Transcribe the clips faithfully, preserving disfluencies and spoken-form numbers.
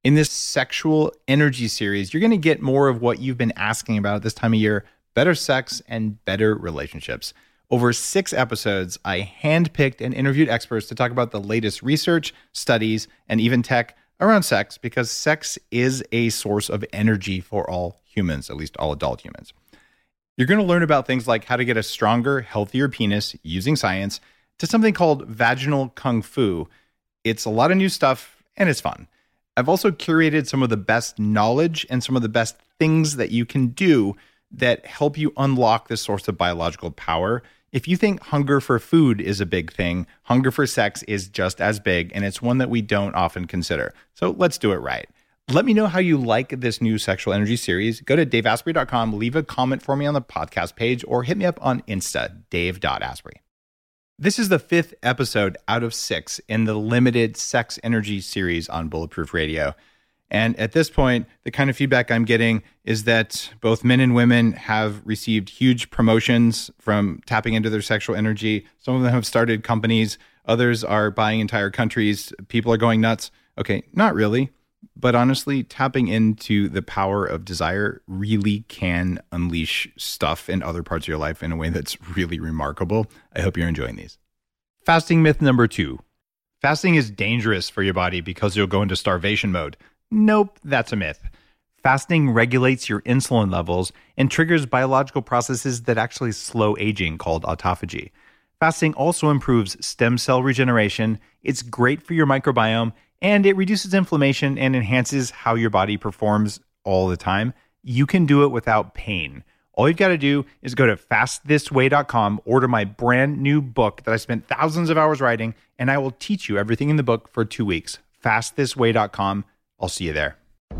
In this sexual energy series, you're going to get more of what you've been asking about at this time of year, better sex and better relationships. Over six episodes, I handpicked and interviewed experts to talk about the latest research, studies, and even tech around sex, because sex is a source of energy for all humans, at least all adult humans. You're going to learn about things like how to get a stronger, healthier penis using science, to something called vaginal kung fu. It's a lot of new stuff, and it's fun. I've also curated some of the best knowledge and some of the best things that you can do that help you unlock this source of biological power. If you think hunger for food is a big thing, hunger for sex is just as big, and it's one that we don't often consider. So let's do it right. Let me know how you like this new sexual energy series. Go to dave asprey dot com, leave a comment for me on the podcast page, or hit me up on Insta, dave dot asprey. This is the fifth episode out of six in the limited sex energy series on Bulletproof Radio. And at this point, the kind of feedback I'm getting is that both men and women have received huge promotions from tapping into their sexual energy. Some of them have started companies. Others are buying entire countries. People are going nuts. Okay, not really. But honestly, tapping into the power of desire really can unleash stuff in other parts of your life in a way that's really remarkable. I hope you're enjoying these. Fasting myth number two. Fasting is dangerous for your body because you'll go into starvation mode. Nope, that's a myth. Fasting regulates your insulin levels and triggers biological processes that actually slow aging, called autophagy. Fasting also improves stem cell regeneration. It's great for your microbiome, and it reduces inflammation and enhances how your body performs all the time. You can do it without pain. All you've got to do is go to fast this way dot com, order my brand new book that I spent thousands of hours writing, and I will teach you everything in the book for two weeks. fast this way dot com. I'll see you there.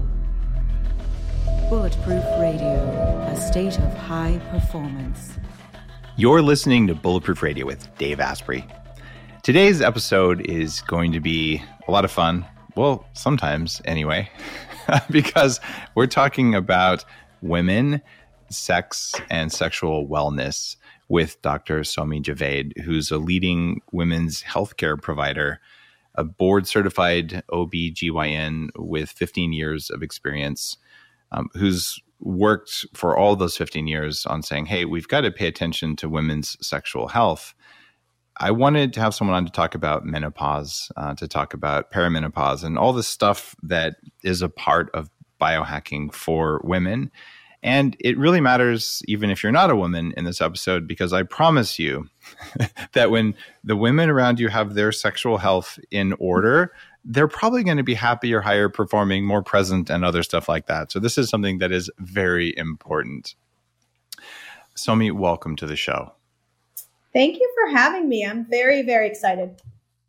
Bulletproof Radio, a state of high performance. You're listening to Bulletproof Radio with Dave Asprey. Today's episode is going to be a lot of fun. Well, sometimes anyway, because we're talking about women, sex, and sexual wellness with Doctor Somi Javed, who's a leading women's healthcare provider, a board-certified O B G Y N with fifteen years of experience, um, who's worked for all those fifteen years on saying, hey, we've got to pay attention to women's sexual health. I wanted to have someone on to talk about menopause, uh, to talk about perimenopause, and all the stuff that is a part of biohacking for women. And it really matters even if you're not a woman in this episode, because I promise you that when the women around you have their sexual health in order, they're probably going to be happier, higher performing, more present, and other stuff like that. So this is something that is very important. Somi, welcome to the show. Thank you for having me. I'm very, very excited.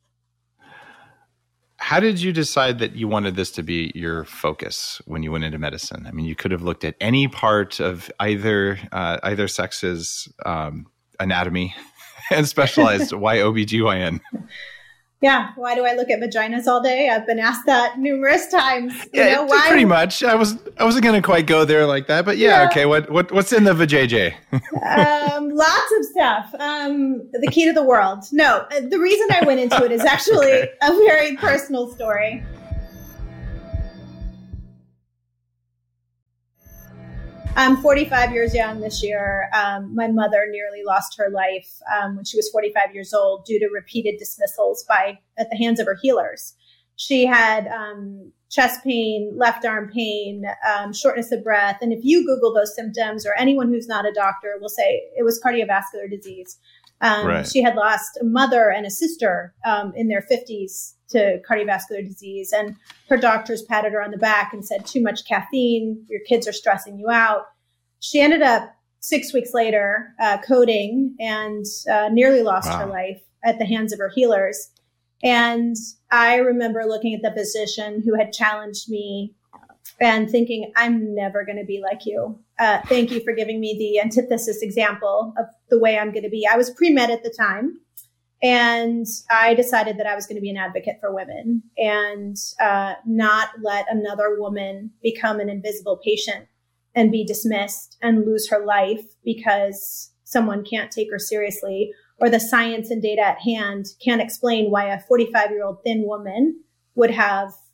How did you decide that you wanted this to be your focus when you went into medicine? I mean, you could have looked at any part of either uh, either sex's um, anatomy and specialized. Why O B G Y N? Yeah. Why do I look at vaginas all day? I've been asked that numerous times. You yeah, know, why? Pretty much. I was I wasn't going to quite go there like that, but yeah, yeah. Okay. What what what's in the vajayjay? um, lots of stuff. Um, the key to the world. No, the reason I went into it is actually okay. a very personal story. I'm forty-five years young this year. Um, my mother nearly lost her life um, when she was forty-five years old due to repeated dismissals by at the hands of her healers. She had um, chest pain, left arm pain, um, shortness of breath. And if you Google those symptoms, or anyone who's not a doctor will say it was cardiovascular disease. Um, right. She had lost a mother and a sister um, in their fifties to cardiovascular disease. And her doctors patted her on the back and said, too much caffeine, your kids are stressing you out. She ended up six weeks later uh, coding and uh, nearly lost wow. her life at the hands of her healers. And I remember looking at the physician who had challenged me and thinking, I'm never going to be like you. Uh, thank you for giving me the antithesis example of the way I'm going to be. I was pre-med at the time. And I decided that I was going to be an advocate for women and uh, not let another woman become an invisible patient and be dismissed and lose her life because someone can't take her seriously, or the science and data at hand can't explain why a forty-five-year-old thin woman would have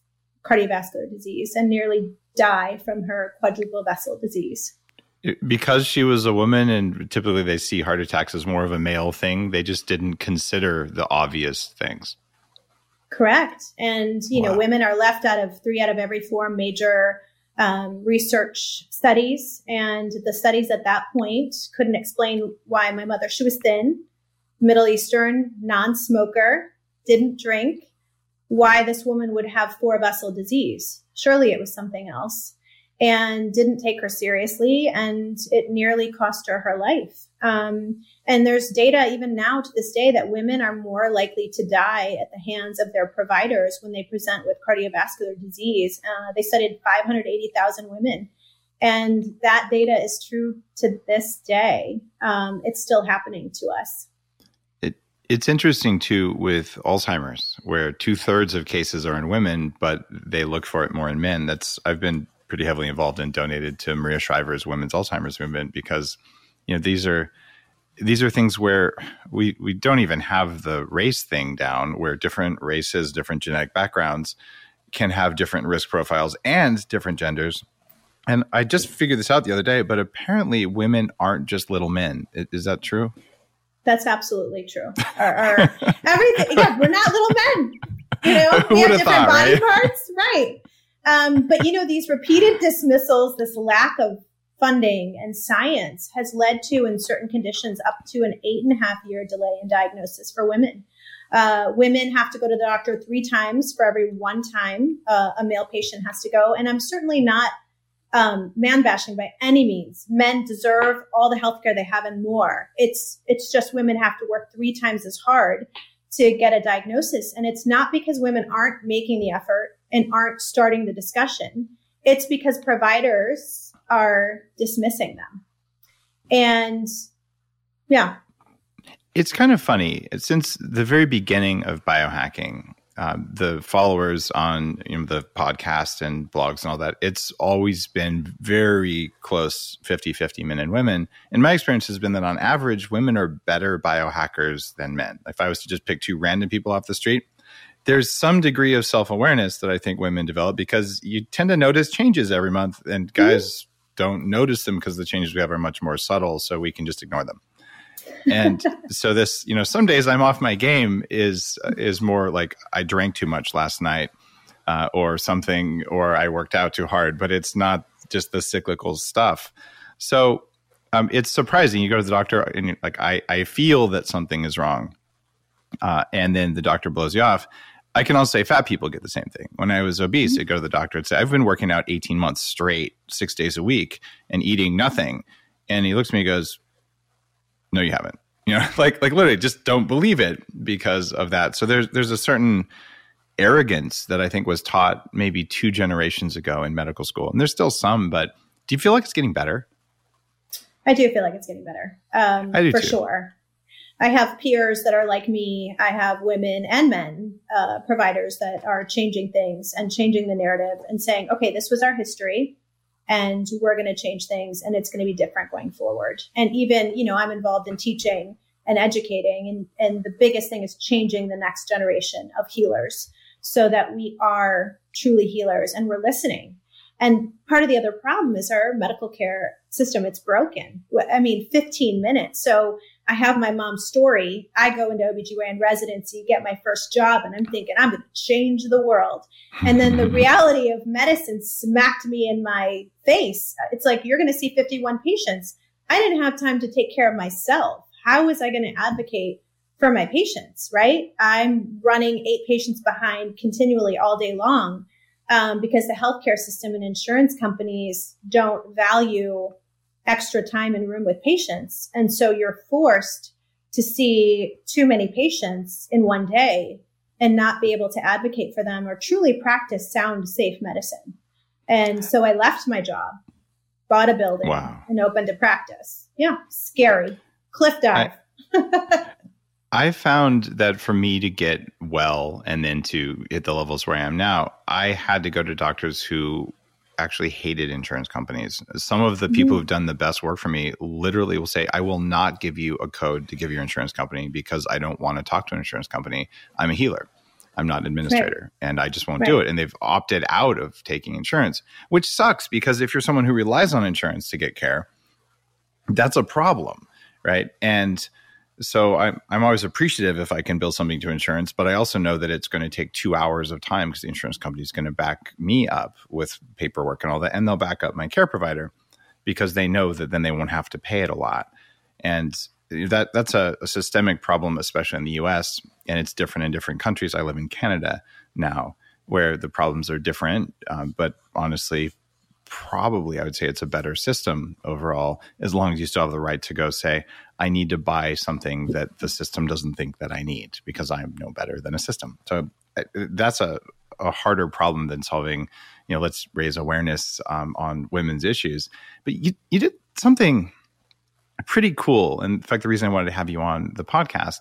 cardiovascular disease and nearly die from her quadruple vessel disease. Because she was a woman, and typically they see heart attacks as more of a male thing, they just didn't consider the obvious things. Correct. And, you Wow. know, women are left out of three out of every four major um, research studies. And the studies at that point couldn't explain why my mother, she was thin, Middle Eastern, non-smoker, didn't drink, why this woman would have four vessel disease. Surely it was something else, and didn't take her seriously. And it nearly cost her her life. Um, and there's data even now to this day that women are more likely to die at the hands of their providers when they present with cardiovascular disease. Uh, they studied five hundred eighty thousand women. And that data is true to this day. Um, it's still happening to us. It, it's interesting too with Alzheimer's, where two thirds of cases are in women, but they look for it more in men. That's, I've been pretty heavily involved and donated to Maria Shriver's Women's Alzheimer's Movement, because, you know, these are, these are things where we, we don't even have the race thing down, where different races, different genetic backgrounds can have different risk profiles and different genders. And I just figured this out the other day, but apparently women aren't just little men. Is, is that true? That's absolutely true. Our, our, everything, yeah, we're not little men. You know, Who we have would've different thought, body right? parts, right? Um, but you know, these repeated dismissals, this lack of funding and science has led to, in certain conditions, up to an eight and a half year delay in diagnosis for women. Uh, women have to go to the doctor three times for every one time uh, a male patient has to go. And I'm certainly not um, man bashing by any means. Men deserve all the healthcare they have and more. It's it's just women have to work three times as hard to get a diagnosis. And it's not because women aren't making the effort and aren't starting the discussion. It's because providers are dismissing them. And yeah. It's kind of funny. Since the very beginning of biohacking, uh, the followers on, you know, the podcast and blogs and all that, it's always been very close fifty-fifty men and women. And my experience has been that on average, women are better biohackers than men. If I was to just pick two random people off the street, there's some degree of self-awareness that I think women develop, because you tend to notice changes every month, and guys mm-hmm. don't notice them because the changes we have are much more subtle, so we can just ignore them. And so this, you know, some days I'm off my game is is more like I drank too much last night uh, or something, or I worked out too hard, but it's not just the cyclical stuff. So um, it's surprising. You go to the doctor and you're like, I, I feel that something is wrong. Uh, and then the doctor blows you off. I can also say fat people get the same thing. When I was obese, mm-hmm. I'd go to the doctor and say, I've been working out eighteen months straight, six days a week, and eating nothing. And he looks at me and goes, no, you haven't. You know, like like literally just don't believe it because of that. So there's there's a certain arrogance that I think was taught maybe two generations ago in medical school. And there's still some, but do you feel like it's getting better? I do feel like it's getting better. Um, I do for too. sure. I have peers that are like me. I have women and men uh, providers that are changing things and changing the narrative and saying, okay, this was our history and we're going to change things and it's going to be different going forward. And even, you know, I'm involved in teaching and educating. And, and the biggest thing is changing the next generation of healers so that we are truly healers and we're listening. And part of the other problem is our medical care system. It's broken. I mean, fifteen minutes. So I have my mom's story. I go into O B G Y N residency, get my first job, and I'm thinking, I'm going to change the world. And then the reality of medicine smacked me in my face. It's like, you're going to see fifty-one patients. I didn't have time to take care of myself. How was I going to advocate for my patients, right? I'm running eight patients behind continually all day long um, because the healthcare system and insurance companies don't value extra time in room with patients. And so you're forced to see too many patients in one day and not be able to advocate for them or truly practice sound, safe medicine. And so I left my job, bought a building, wow. and opened a practice. Yeah, scary. Cliff dive. I, I found that for me to get well and then to hit the levels where I am now, I had to go to doctors who actually hated insurance companies. Some of the people mm. who've done the best work for me literally will say, I will not give you a code to give your insurance company because I don't want to talk to an insurance company. I'm a healer. I'm not an administrator right. and I just won't right. do it. And they've opted out of taking insurance, which sucks because if you're someone who relies on insurance to get care, that's a problem, right? And so I'm, I'm always appreciative if I can bill something to insurance, but I also know that it's going to take two hours of time because the insurance company is going to back me up with paperwork and all that. And they'll back up my care provider because they know that then they won't have to pay it a lot. And that that's a, a systemic problem, especially in the U S, and it's different in different countries. I live in Canada now where the problems are different. Um, but honestly, probably I would say it's a better system overall, as long as you still have the right to go say, I need to buy something that the system doesn't think that I need because I'm no better than a system. So uh, that's a, a harder problem than solving, you know, let's raise awareness um, on women's issues. But you, you did something pretty cool. And in fact, the reason I wanted to have you on the podcast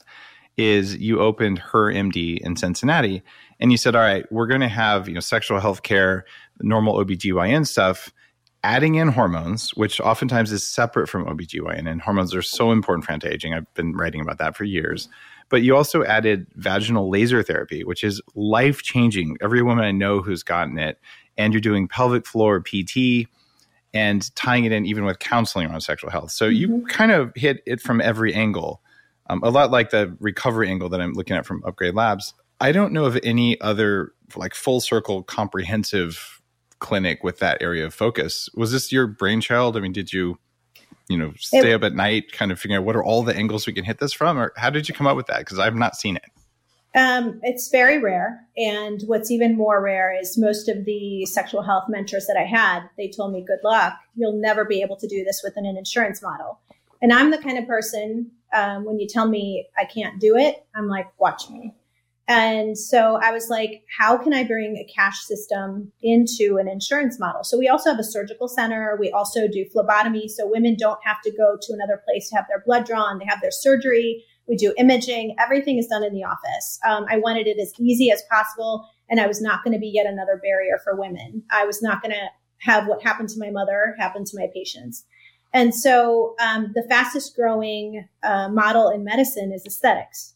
is you opened Her M D in Cincinnati and you said, all right, we're going to have, you know, sexual health care, normal O B G Y N stuff, adding in hormones, which oftentimes is separate from O B G Y N. And hormones are so important for anti-aging. I've been writing about that for years. But you also added vaginal laser therapy, which is life-changing. Every woman I know who's gotten it. And you're doing pelvic floor P T and tying it in even with counseling around sexual health. So mm-hmm. you kind of hit it from every angle. Um, a lot like the recovery angle that I'm looking at from Upgrade Labs. I don't know of any other like full circle comprehensive clinic with that area of focus. Was this your brainchild? I mean, did you, you know, stay it, up at night kind of figuring out what are all the angles we can hit this from? Or how did you come up with that? Because I've not seen it. Um, it's very rare. And what's even more rare is most of the sexual health mentors that I had, they told me, good luck. You'll never be able to do this within an insurance model. And I'm the kind of person, um, when you tell me I can't do it, I'm like, watch me. And so I was like, how can I bring a cash system into an insurance model? So we also have a surgical center. We also do phlebotomy. So women don't have to go to another place to have their blood drawn. They have their surgery. We do imaging. Everything is done in the office. Um, I wanted it as easy as possible. And I was not going to be yet another barrier for women. I was not going to have what happened to my mother happen to my patients. And so um, the fastest growing uh, model in medicine is aesthetics.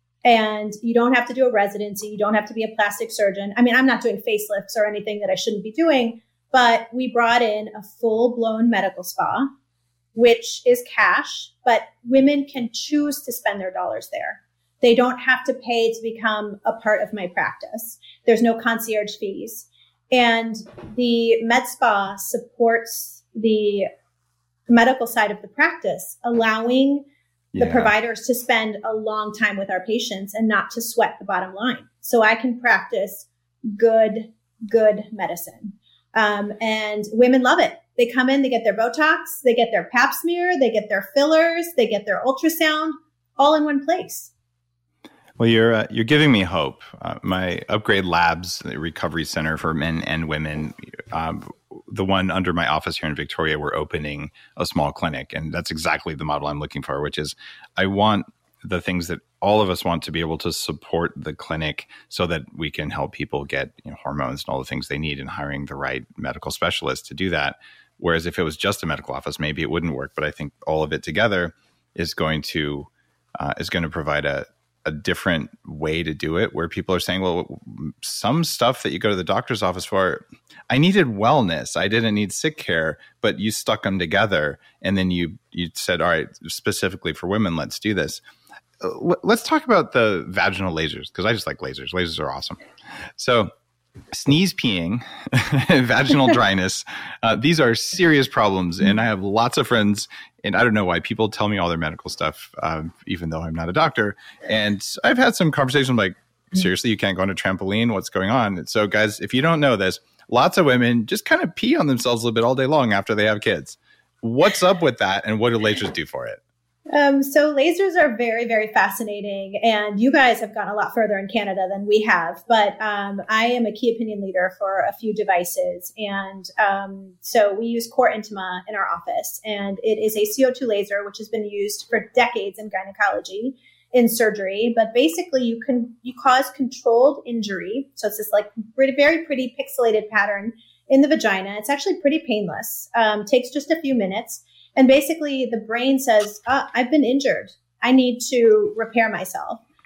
And you don't have to do a residency. You don't have to be a plastic surgeon. I mean, I'm not doing facelifts or anything that I shouldn't be doing, but we brought in a full-blown medical spa, which is cash, but women can choose to spend their dollars there. They don't have to pay to become a part of my practice. There's no concierge fees. And the med spa supports the medical side of the practice, allowing the yeah. providers to spend a long time with our patients and not to sweat the bottom line. So I can practice good, good medicine. Um, and women love it. They come in, they get their Botox, they get their pap smear, they get their fillers, they get their ultrasound, all in one place. Well, you're uh, you're giving me hope. Uh, my Upgrade Labs recovery center for men and women, um, the one under my office here in Victoria, we're opening a small clinic, and that's exactly the model I'm looking for. Which is, I want the things that all of us want to be able to support the clinic, so that we can help people get, you know, hormones and all the things they need, and hiring the right medical specialist to do that. Whereas if it was just a medical office, maybe it wouldn't work. But I think all of it together is going to uh, is going to provide a a different way to do it, where people are saying, well, some stuff that you go to the doctor's office for, I needed wellness. I didn't need sick care, but you stuck them together. And then you, you said, all right, specifically for women, let's do this. Uh, let's talk about the vaginal lasers, because I just like lasers. Lasers are awesome. So sneeze peeing, vaginal dryness, uh, these are serious problems. And I have lots of friends, and I don't know why people tell me all their medical stuff, um, even though I'm not a doctor. And I've had some conversations like, seriously, you can't go on a trampoline? What's going on? And so guys, if you don't know this, lots of women just kind of pee on themselves a little bit all day long after they have kids. What's up with that? And what do lasers do for it? Um, so lasers are very, very fascinating, and you guys have gone a lot further in Canada than we have, but um, I am a key opinion leader for a few devices. And um, so we use Core Intima in our office, and it is a C O two laser, which has been used for decades in gynecology, in surgery. But basically you can, you cause controlled injury. So it's this like pretty, very pretty pixelated pattern in the vagina. It's actually pretty painless, um, takes just a few minutes. And basically the brain says, oh, I've been injured. I need to repair myself.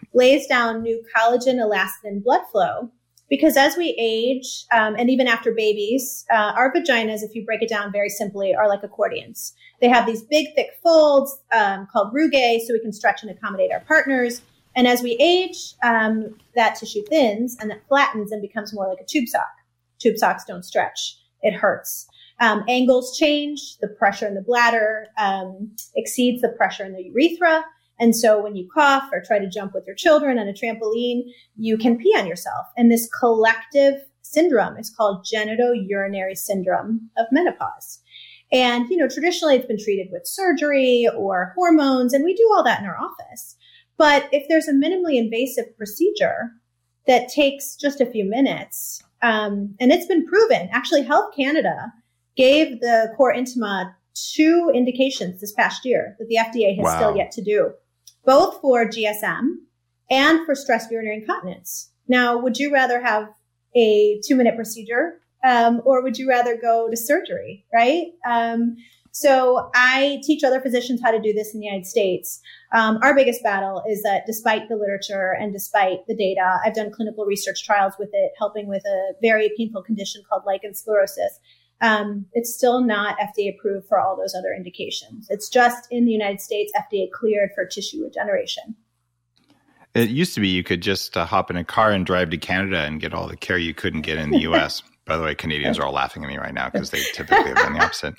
lays down new collagen, elastin, and blood flow. Because as we age, um, and even after babies, uh, our vaginas, if you break it down very simply, are like accordions. They have these big, thick folds um, called rugae, so we can stretch and accommodate our partners. And as we age, um, that tissue thins and that flattens and becomes more like a tube sock. Tube socks don't stretch. It hurts. Um, angles change. The pressure in the bladder um, exceeds the pressure in the urethra. And so when you cough or try to jump with your children on a trampoline, you can pee on yourself. And this collective syndrome is called genitourinary syndrome of menopause. And, you know, traditionally it's been treated with surgery or hormones, and we do all that in our office. But if there's a minimally invasive procedure that takes just a few minutes, um, and it's been proven, actually Health Canada gave the Core Intima two indications this past year that the F D A has Wow. still yet to do, both for G S M and for stress urinary incontinence. Now, would you rather have a two-minute procedure um, or would you rather go to surgery, right? Um, so I teach other physicians how to do this in the United States. Um, our biggest battle is that despite the literature and despite the data, I've done clinical research trials with it, helping with a very painful condition called lichen sclerosis. Um, it's still not F D A approved for all those other indications. It's just in the United States, F D A cleared for tissue regeneration. It used to be you could just uh, hop in a car and drive to Canada and get all the care you couldn't get in the U S. By the way, Canadians are all laughing at me right now because they typically have done the opposite.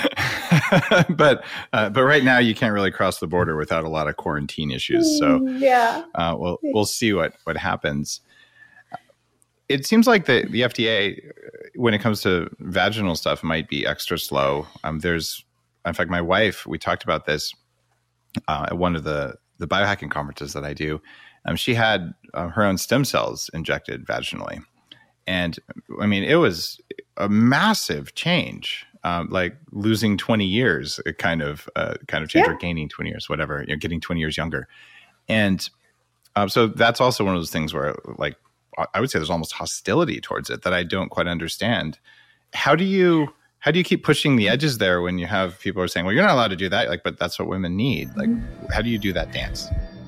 but uh, but right now you can't really cross the border without a lot of quarantine issues. So yeah, uh, we'll we'll see what what happens. It seems like the, the F D A, when it comes to vaginal stuff, might be extra slow. Um, there's, in fact, my wife, we talked about this uh, at one of the, the biohacking conferences that I do. Um, she had uh, her own stem cells injected vaginally. And I mean, it was a massive change, um, like losing twenty years, it kind of, uh, kind of change, yeah. or gaining twenty years, whatever, you know, getting twenty years younger. And uh, so that's also one of those things where, like, I would say there's almost hostility towards it that I don't quite understand. How do you how do you keep pushing the edges there when you have people who are saying, well, you're not allowed to do that, like, but that's what women need. Like, how do you do that dance?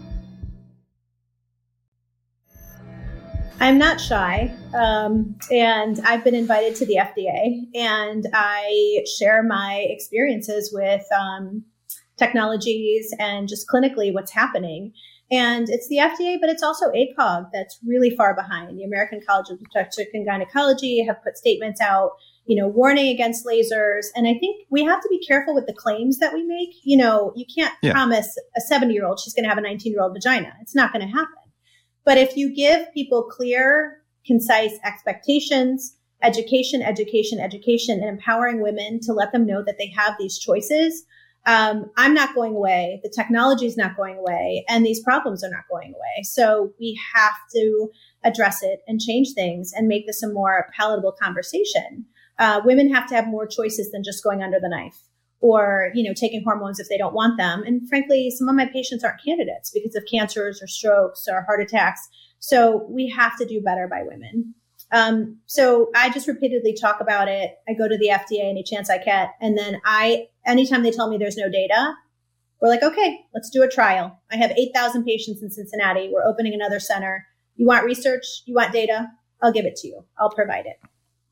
I'm not shy, um, and I've been invited to the F D A, and I share my experiences with um, technologies and just clinically what's happening. And it's the F D A, but it's also A C O G that's really far behind. The American College of Obstetrics and Gynecology have put statements out, you know, warning against lasers. And I think we have to be careful with the claims that we make. You know, you can't yeah. promise a seventy-year-old she's going to have a nineteen-year-old vagina. It's not going to happen. But if you give people clear, concise expectations, education, education, education, and empowering women to let them know that they have these choices, Um, I'm not going away. The technology is not going away, and these problems are not going away. So we have to address it and change things and make this a more palatable conversation. Uh, women have to have more choices than just going under the knife or, you know, taking hormones if they don't want them. And frankly, some of my patients aren't candidates because of cancers or strokes or heart attacks. So we have to do better by women. Um, so I just repeatedly talk about it. I go to the F D A any chance I get. And then I, anytime they tell me there's no data, we're like, okay, let's do a trial. I have eight thousand patients in Cincinnati. We're opening another center. You want research? You want data? I'll give it to you. I'll provide it.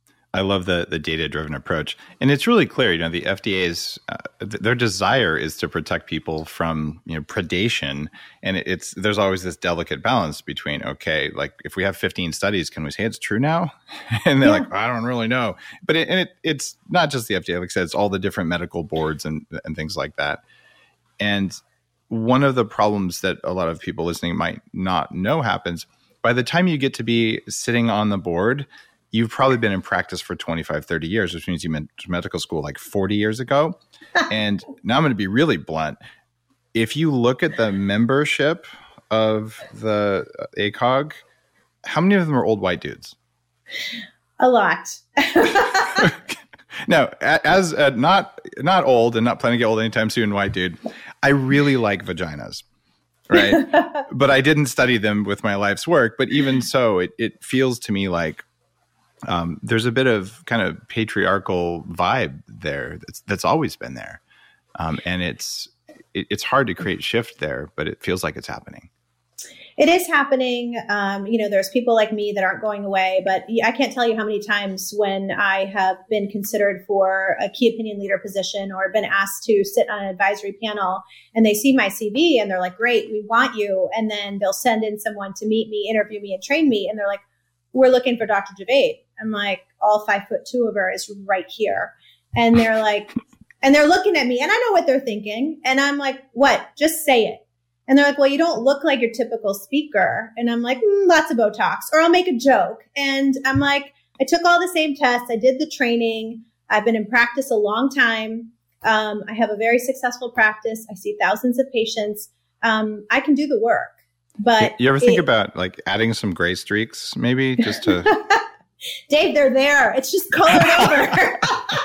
I love the the data-driven approach. And it's really clear, you know, the F D A's, uh, th- their desire is to protect people from, you know, predation. And it, it's, there's always this delicate balance between, okay, like if we have fifteen studies, can we say it's true now? And they're yeah. like, I don't really know. But it, and it, it's not just the F D A, like I said, it's all the different medical boards and, and things like that. And one of the problems that a lot of people listening might not know happens, by the time you get to be sitting on the board, you've probably been in practice for twenty-five, thirty years, which means you went to medical school like forty years ago. And now I'm going to be really blunt. If you look at the membership of the A C O G, how many of them are old white dudes? A lot. Now, as a not not old and not planning to get old anytime soon, white dude, I really like vaginas. Right. But I didn't study them with my life's work. But even so, it, it feels to me like Um, there's a bit of kind of patriarchal vibe there that's, that's always been there. Um, and it's it, it's hard to create shift there, but it feels like it's happening. It is happening. Um, you know, there's people like me that aren't going away, but I can't tell you how many times when I have been considered for a key opinion leader position or been asked to sit on an advisory panel and they see my C V and they're like, great, we want you. And then they'll send in someone to meet me, interview me, and train me. And they're like, we're looking for Doctor Javaid. I'm like, all five foot two of her is right here. And they're like, and they're looking at me and I know what they're thinking. And I'm like, what? Just say it. And they're like, well, you don't look like your typical speaker. And I'm like, mm, lots of Botox, or I'll make a joke. And I'm like, I took all the same tests. I did the training. I've been in practice a long time. Um, I have a very successful practice. I see thousands of patients. Um, I can do the work. But you ever think it, about like adding some gray streaks, maybe just to? Dave, they're there. It's just colored over.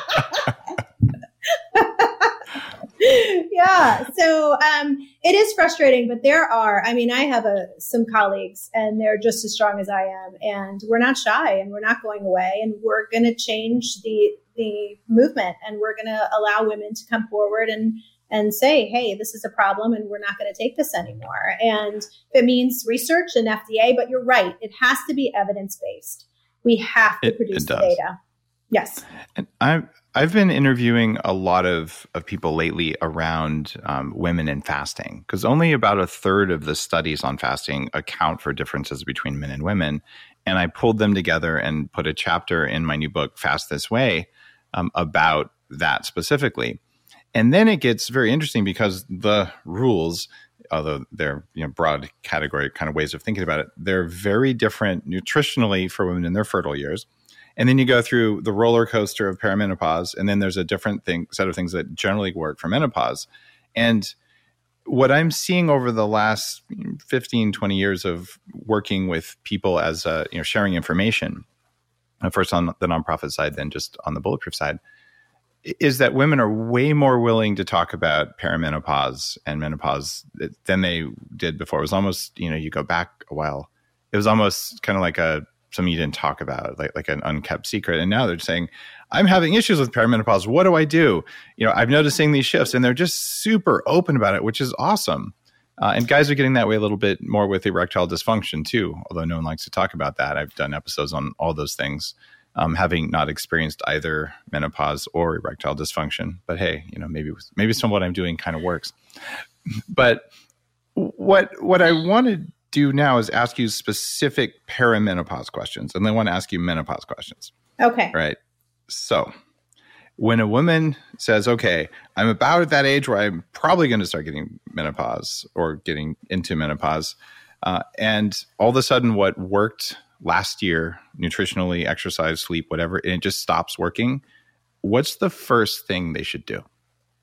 Yeah. So um, it is frustrating, but there are, I mean, I have a, some colleagues and they're just as strong as I am, and we're not shy and we're not going away, and we're going to change the, the movement, and we're going to allow women to come forward and, and say, hey, this is a problem and we're not going to take this anymore. And if it means research and F D A, but you're right, it has to be evidence-based. We have to it, produce it the does. data. Yes. And I've I've been interviewing a lot of, of people lately around um, women and fasting, because only about a third of the studies on fasting account for differences between men and women. And I pulled them together and put a chapter in my new book, Fast This Way, um, about that specifically. And then it gets very interesting because the rules, although they're, you know, broad category kind of ways of thinking about it, they're very different nutritionally for women in their fertile years. And then you go through the roller coaster of perimenopause, and then there's a different thing, set of things that generally work for menopause. And what I'm seeing over the last fifteen, twenty years of working with people as, uh, you know, sharing information, first on the nonprofit side, then just on the Bulletproof side, is that women are way more willing to talk about perimenopause and menopause than they did before. It was almost, you know, you go back a while, it was almost kind of like a, something you didn't talk about, like like an unkept secret. And now they're saying, I'm having issues with perimenopause. What do I do? You know, I'm noticing these shifts, and they're just super open about it, which is awesome. Uh, and guys are getting that way a little bit more with erectile dysfunction too, although no one likes to talk about that. I've done episodes on all those things, um, having not experienced either menopause or erectile dysfunction. But hey, you know, maybe maybe some of what I'm doing kind of works. But what what I wanted do now is ask you specific perimenopause questions, and then I want to ask you menopause questions. Okay. Right. So when a woman says, okay, I'm about at that age where I'm probably going to start getting menopause or getting into menopause, uh, and all of a sudden what worked last year, nutritionally, exercise, sleep, whatever, and it just stops working, what's the first thing they should do?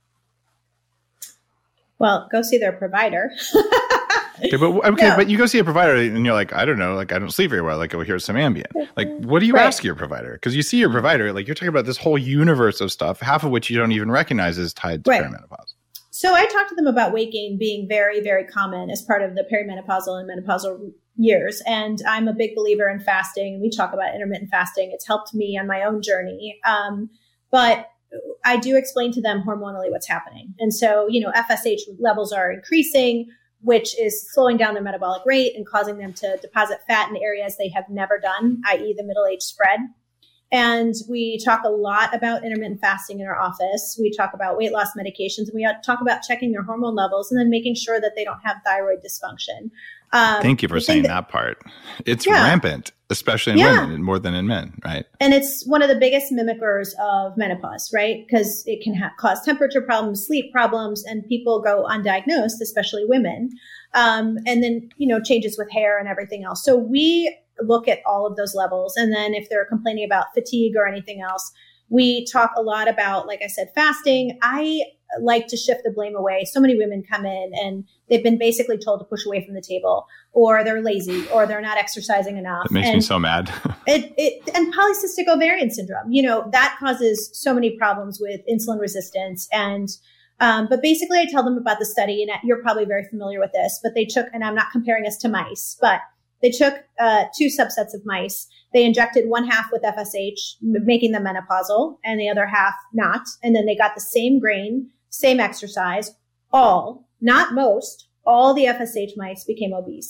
Well, go see their provider. Okay, but okay, no. but you go see a provider and you're like, I don't know, like I don't sleep very well. Like, oh, here's some Ambien. Like, what do you Right. ask your provider? Because you see your provider, like you're talking about this whole universe of stuff, half of which you don't even recognize is tied to Right. perimenopause. So I talked to them about weight gain being very, very common as part of the perimenopausal and menopausal years. And I'm a big believer in fasting. We talk about intermittent fasting. It's helped me on my own journey. Um, but I do explain to them hormonally what's happening. And so, you know, F S H levels are increasing, which is slowing down their metabolic rate and causing them to deposit fat in areas they have never done, that is the middle-age spread. And we talk a lot about intermittent fasting in our office. We talk about weight loss medications, and we talk about checking their hormone levels and then making sure that they don't have thyroid dysfunction. Um, Thank you for saying that, that part. It's yeah. rampant, especially in yeah. women more than in men, right? And it's one of the biggest mimickers of menopause, right? Because it can ha- cause temperature problems, sleep problems, and people go undiagnosed, especially women. Um, and then, you know, changes with hair and everything else. So we look at all of those levels. And then if they're complaining about fatigue or anything else, we talk a lot about, like I said, fasting. I like to shift the blame away. So many women come in and they've been basically told to push away from the table, or they're lazy, or they're not exercising enough. It makes and me so mad. it, it and polycystic ovarian syndrome, you know, that causes so many problems with insulin resistance. And um, but basically I tell them about the study, and you're probably very familiar with this, but they took, and I'm not comparing us to mice, but they took uh, two subsets of mice. They injected one half with F S H, making them menopausal, and the other half not. And then they got the same grain, same exercise. All, not most, all the F S H mice became obese.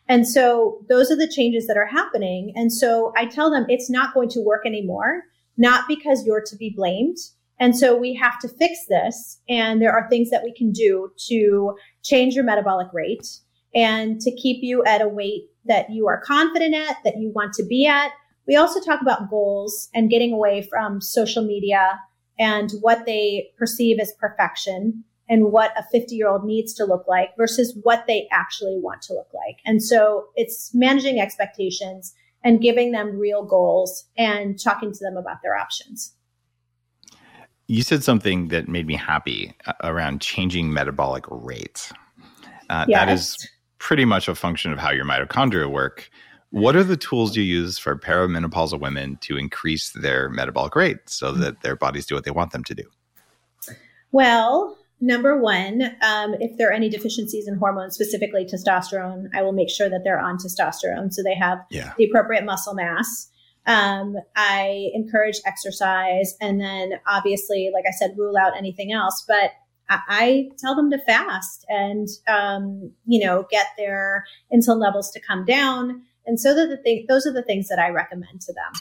And so those are the changes that are happening. And so I tell them it's not going to work anymore, not because you're to be blamed. And so we have to fix this. And there are things that we can do to change your metabolic rate and to keep you at a weight that you are confident at, that you want to be at. We also talk about goals and getting away from social media and what they perceive as perfection and what a fifty-year-old needs to look like versus what they actually want to look like. And so it's managing expectations and giving them real goals and talking to them about their options. You said something that made me happy around changing metabolic rates. Uh, yes. That is pretty much a function of how your mitochondria work. What are the tools you use for perimenopausal women to increase their metabolic rate so that their bodies do what they want them to do? Well, number one, um, if there are any deficiencies in hormones, specifically testosterone, I will make sure that they're on testosterone so they have yeah. the appropriate muscle mass. Um, I encourage exercise, and then obviously, like I said, rule out anything else. But I, I tell them to fast and, um, you know, get their insulin levels to come down. And so that the thing, those are the things that I recommend to them.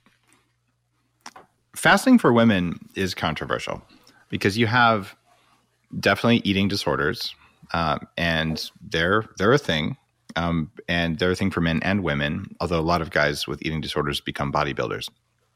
Fasting for women is controversial because you have definitely eating disorders, uh, and they're they're a thing. Um, and they're a thing for men and women, although a lot of guys with eating disorders become bodybuilders.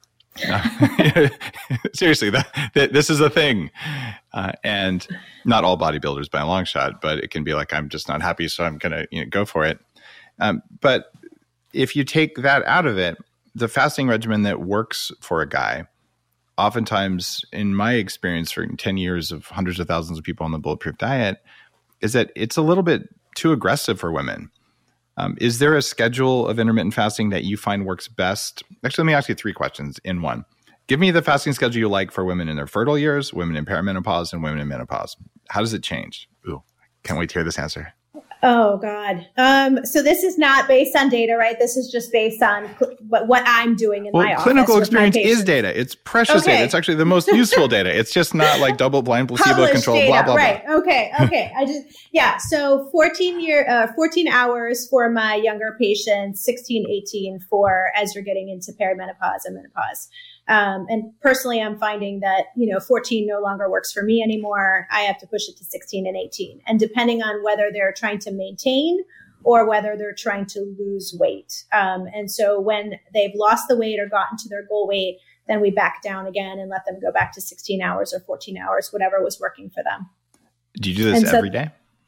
Uh, seriously, that, that this is a thing. Uh, and not all bodybuilders by a long shot, but it can be like, I'm just not happy, so I'm going to you know, go for it. Um, but if you take that out of it, the fasting regimen that works for a guy, oftentimes, in my experience for ten years of hundreds of thousands of people on the Bulletproof diet, is that it's a little bit too aggressive for women. Um, is there a schedule of intermittent fasting that you find works best? Actually, let me ask you three questions in one. Give me the fasting schedule you like for women in their fertile years, women in perimenopause, and women in menopause. How does it change? Ooh, can't wait to hear this answer. Oh, God. Um, so this is not based on data, right? This is just based on cl- what, what I'm doing in well, my office. Clinical experience with my is data. It's precious okay. data. It's actually the most useful data. It's just not like double-blind, placebo-controlled, blah, blah, right. blah. Okay. Okay. I just, yeah. So fourteen year, uh, fourteen hours for my younger patients, sixteen, eighteen for as you're getting into perimenopause and menopause. Um, and personally, I'm finding that, you know, fourteen no longer works for me anymore. I have to push it to sixteen and eighteen. And depending on whether they're trying to maintain or whether they're trying to lose weight. Um, and so when they've lost the weight or gotten to their goal weight, then we back down again and let them go back to sixteen hours or fourteen hours, whatever was working for them. Do you do this so, every day?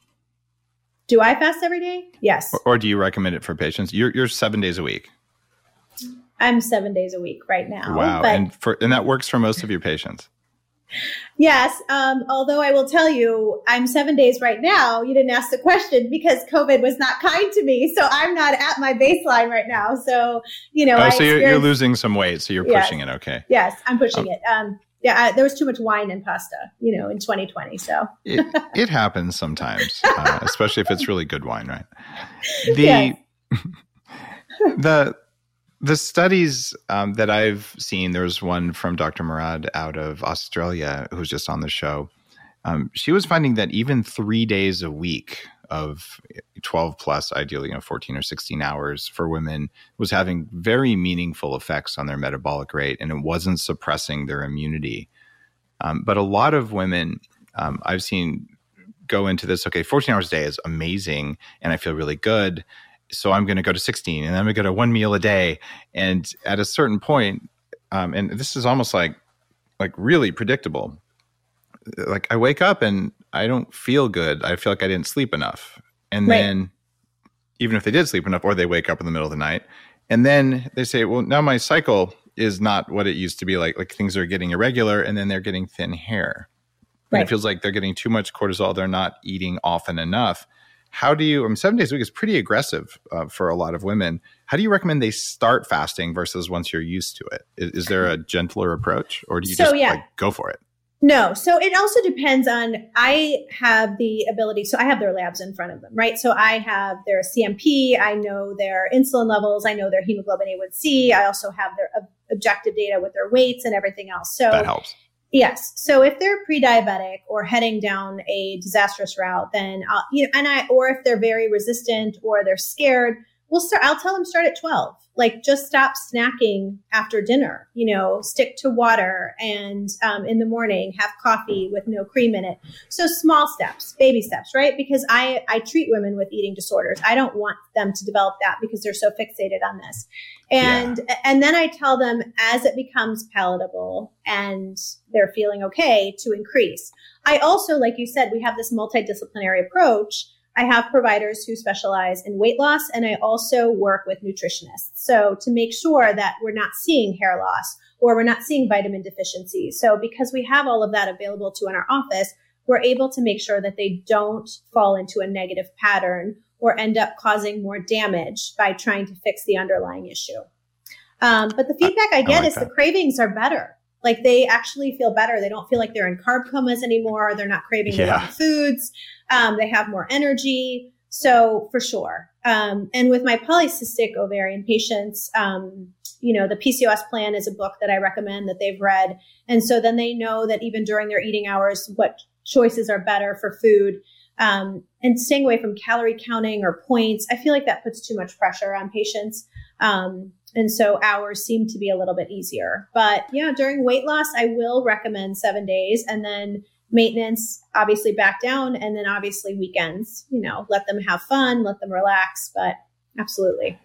Do I fast every day? Yes. Or, or do you recommend it for patients? You're, you're seven days a week. I'm seven days a week right now. Wow. But and for and that works for most of your patients. Yes. Um, although I will tell you, I'm seven days right now. You didn't ask the question because COVID was not kind to me. So I'm not at my baseline right now. So, you know, oh, I so you're, you're losing some weight. So you're yes. pushing it. Okay. Yes, I'm pushing um, it. Um, yeah, I, there was too much wine and pasta, you know, in twenty twenty. So it, it happens sometimes, uh, especially if it's really good wine, right? The, yes. the, The studies um, that I've seen, there's one from Doctor Murad out of Australia who's just on the show. Um, she was finding that even three days a week of twelve plus, ideally, you know, fourteen or sixteen hours for women was having very meaningful effects on their metabolic rate, and it wasn't suppressing their immunity. Um, but a lot of women um, I've seen go into this, okay, fourteen hours a day is amazing, and I feel really good. So I'm going to go to sixteen, and then I'm going to go to one meal a day. And at a certain point, um, and this is almost like, like really predictable. Like I wake up and I don't feel good. I feel like I didn't sleep enough. And right. then even if they did sleep enough, or they wake up in the middle of the night, and then they say, well, now my cycle is not what it used to be. Like, like things are getting irregular, and then they're getting thin hair. Right. And it feels like they're getting too much cortisol. They're not eating often enough. How do you, I mean, seven days a week is pretty aggressive uh, for a lot of women. How do you recommend they start fasting versus once you're used to it? Is, is there a gentler approach, or do you so, just yeah. like go for it? No. So it also depends on, I have the ability, so I have their labs in front of them, right? So I have their C M P, I know their insulin levels, I know their hemoglobin A one C. I also have their ob- objective data with their weights and everything else. So that helps. Yes. So if they're pre-diabetic or heading down a disastrous route, then I'll, you know, and I, or if they're very resistant or they're scared, we'll start, I'll tell them start at twelve. Like just stop snacking after dinner, you know, stick to water and um, in the morning have coffee with no cream in it. So small steps, baby steps, right? Because I, I treat women with eating disorders. I don't want them to develop that because they're so fixated on this. And, yeah. and then I tell them as it becomes palatable and they're feeling okay to increase. I also, like you said, we have this multidisciplinary approach. I have providers who specialize in weight loss, and I also work with nutritionists. So to make sure that we're not seeing hair loss or we're not seeing vitamin deficiency. So because we have all of that available to in our office, we're able to make sure that they don't fall into a negative pattern or end up causing more damage by trying to fix the underlying issue. Um, but the feedback I get I like is that. The cravings are better. Like they actually feel better. They don't feel like they're in carb comas anymore. They're not craving yeah. the wrong foods. Um, they have more energy. So for sure. Um, and with my polycystic ovarian patients, um, you know, the P C O S plan is a book that I recommend that they've read. And so then they know that even during their eating hours, what choices are better for food, um, and staying away from calorie counting or points. I feel like that puts too much pressure on patients. Um, And so hours seem to be a little bit easier. But yeah, during weight loss, I will recommend seven days and then maintenance, obviously back down. And then obviously weekends, you know, let them have fun, let them relax. But absolutely.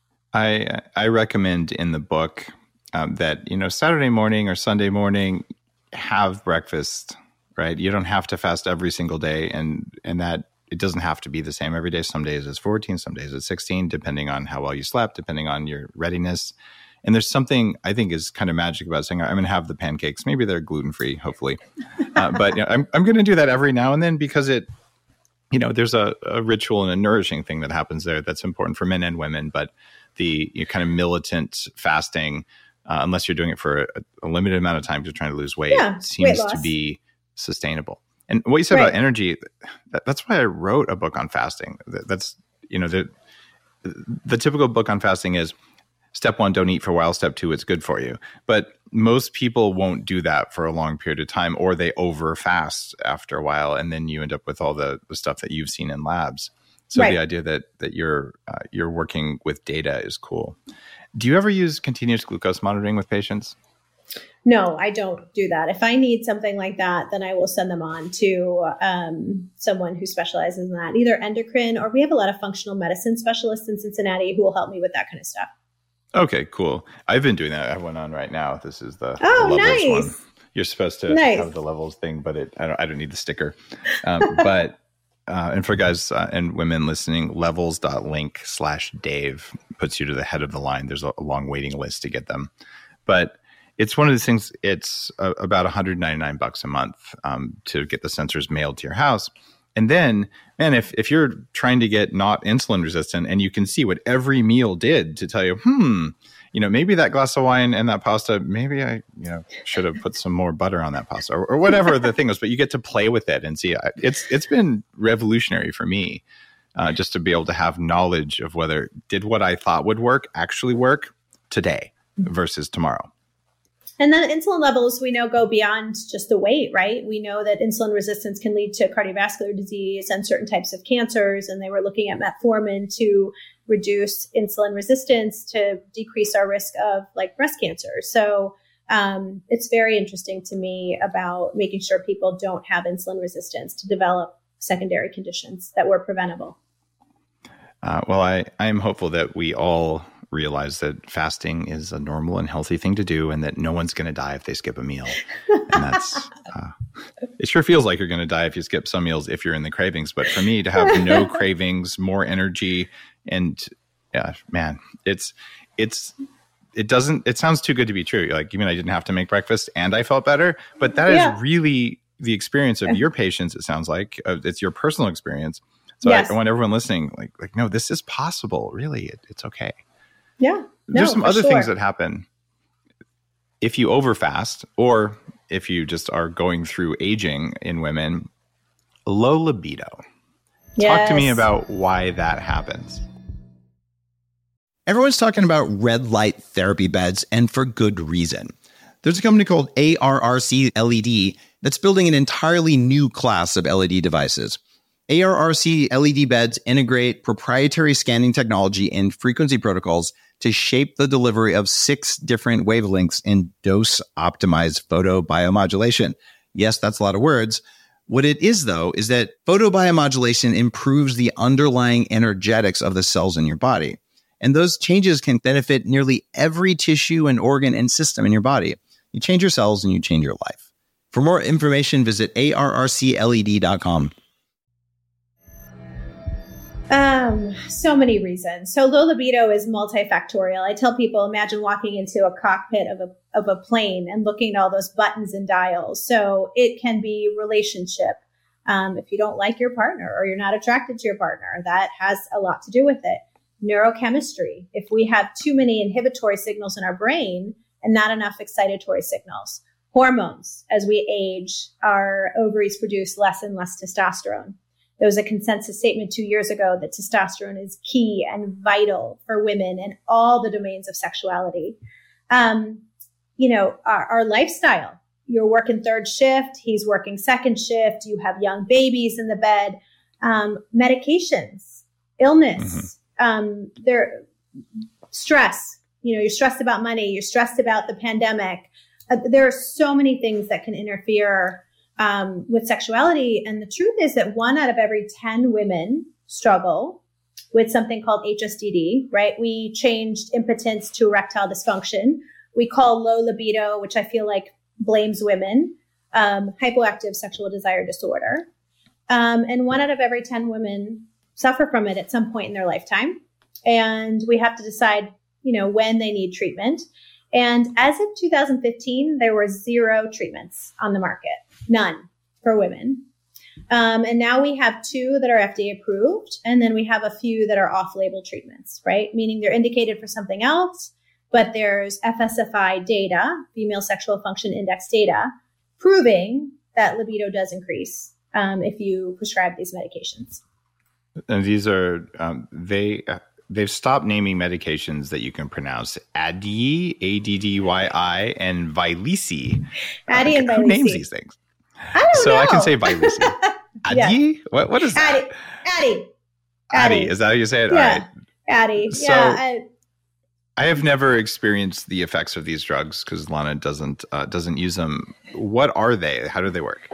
I I recommend in the book um, that, you know, Saturday morning or Sunday morning, have breakfast, right? You don't have to fast every single day. And, and that it doesn't have to be the same every day. Some days it's fourteen, some days it's sixteen, depending on how well you slept, depending on your readiness. And there's something I think is kind of magic about saying, I'm going to have the pancakes. Maybe they're gluten-free, hopefully. Uh, but you know, I'm, I'm going to do that every now and then because it, you know, there's a, a ritual and a nourishing thing that happens there that's important for men and women. But the you know, kind of militant fasting, uh, unless you're doing it for a, a limited amount of time to trying to lose weight, yeah, seems weight to be sustainable. And what you said right. about energy, that, that's why I wrote a book on fasting. That, that's, you know, the, the typical book on fasting is step one, don't eat for a while. Step two, it's good for you. But most people won't do that for a long period of time, or they over fast after a while. And then you end up with all the, the stuff that you've seen in labs. So right. the idea that, that you're, uh, you're working with data is cool. Do you ever use continuous glucose monitoring with patients? No, I don't do that. If I need something like that, then I will send them on to um, someone who specializes in that, either endocrine or we have a lot of functional medicine specialists in Cincinnati who will help me with that kind of stuff. Okay, cool. I've been doing that. I have one on right now. This is the, oh, the levels nice. one. You're supposed to nice. have the levels thing, but it I don't I don't need the sticker. Um, but uh, and for guys uh, and women listening, levels.link slash Dave puts you to the head of the line. There's a, a long waiting list to get them, but it's one of these things. It's uh, about one hundred ninety-nine bucks a month um, to get the sensors mailed to your house. And then, man, if, if you're trying to get not insulin resistant and you can see what every meal did to tell you, hmm, you know, maybe that glass of wine and that pasta, maybe I, you know, should have put some more butter on that pasta or, or whatever the thing was, but you get to play with it and see. It's it's been revolutionary for me uh, just to be able to have knowledge of whether did what I thought would work actually work today versus tomorrow. And then insulin levels, we know, go beyond just the weight, right? We know that insulin resistance can lead to cardiovascular disease and certain types of cancers. And they were looking at metformin to reduce insulin resistance to decrease our risk of like breast cancer. So um, it's very interesting to me about making sure people don't have insulin resistance to develop secondary conditions that were preventable. Uh, well, I, I am hopeful that we all realize that fasting is a normal and healthy thing to do and that no one's going to die if they skip a meal. And that's, uh, it sure feels like you're going to die if you skip some meals if you're in the cravings. But for me to have no cravings, more energy, and yeah, man, it's, it's, it doesn't, it sounds too good to be true. Like, you mean I didn't have to make breakfast and I felt better? But that yeah. is really the experience of your patients, it sounds like. Uh, it's your personal experience. So yes. I, I want everyone listening, like, like, no, this is possible. Really, it, it's okay. Yeah. No, There's some other sure. things that happen if you overfast or if you just are going through aging in women. Low libido. Yes. Talk to me about why that happens. Everyone's talking about red light therapy beds, and for good reason. There's a company called A R R C L E D that's building an entirely new class of L E D devices. A R R C L E D beds integrate proprietary scanning technology and frequency protocols to shape the delivery of six different wavelengths in dose-optimized photobiomodulation. Yes, that's a lot of words. What it is, though, is that photobiomodulation improves the underlying energetics of the cells in your body. And those changes can benefit nearly every tissue and organ and system in your body. You change your cells and you change your life. For more information, visit A R R C L E D dot com. Um, so many reasons. So low libido is multifactorial. I tell people, imagine walking into a cockpit of a of a plane and looking at all those buttons and dials. So it can be relationship. Um, if you don't like your partner or you're not attracted to your partner, that has a lot to do with it. Neurochemistry. If we have too many inhibitory signals in our brain and not enough excitatory signals. Hormones. As we age, our ovaries produce less and less testosterone. There was a consensus statement two years ago that testosterone is key and vital for women in all the domains of sexuality. Um, you know, our, our lifestyle. You're working third shift. He's working second shift. You have young babies in the bed. Um, medications, illness, mm-hmm. um, there, stress. You know, you're stressed about money. You're stressed about the pandemic. Uh, there are so many things that can interfere um, with sexuality. And the truth is that one out of every ten women struggle with something called H S D D, right? We changed impotence to erectile dysfunction. We call low libido, which I feel like blames women, um, hypoactive sexual desire disorder. Um, and one out of every ten women suffer from it at some point in their lifetime. And we have to decide, you know, when they need treatment. And as of two thousand fifteen, there were zero treatments on the market, none for women. Um, and now we have two that are F D A approved, and then we have a few that are off-label treatments, right? Meaning they're indicated for something else, but there's F S F I data, female sexual function index data, proving that libido does increase um, if you prescribe these medications. And these are, um, they, uh, they've stopped naming medications that you can pronounce. Addyi, A D D Y I, and Vyleesi. Addyi uh, and Vyleesi. Who names these things? I don't so know. I can say Vyleesi. Addyi? Yeah. What, what is that? Addyi. Addyi. Addyi. Is that how you say it? Yeah. All right. Addyi. So, yeah. I, I have never experienced the effects of these drugs because Lana doesn't uh, doesn't use them. What are they? How do they work?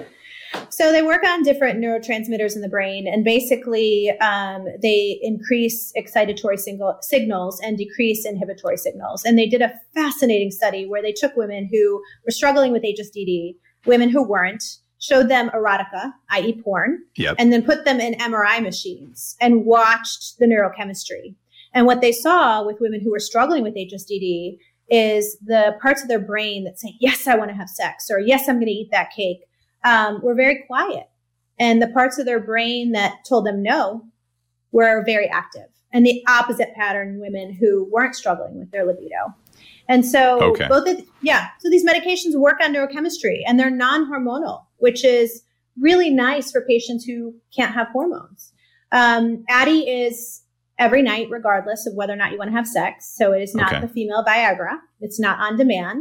So they work on different neurotransmitters in the brain, and basically um, they increase excitatory single, signals and decrease inhibitory signals. And they did a fascinating study where they took women who were struggling with H S D D, women who weren't, showed them erotica, that is porn, yep. and then put them in M R I machines and watched the neurochemistry. And what they saw with women who were struggling with H S D D is the parts of their brain that say, yes, I want to have sex, or yes, I'm going to eat that cake, um, were very quiet. And the parts of their brain that told them no were very active. And the opposite pattern in women who weren't struggling with their libido. And so okay. both of, yeah, so these medications work on neurochemistry, and they're non-hormonal, which is really nice for patients who can't have hormones. Um, Addyi is every night, regardless of whether or not you want to have sex. So it is not okay. the female Viagra. It's not on demand.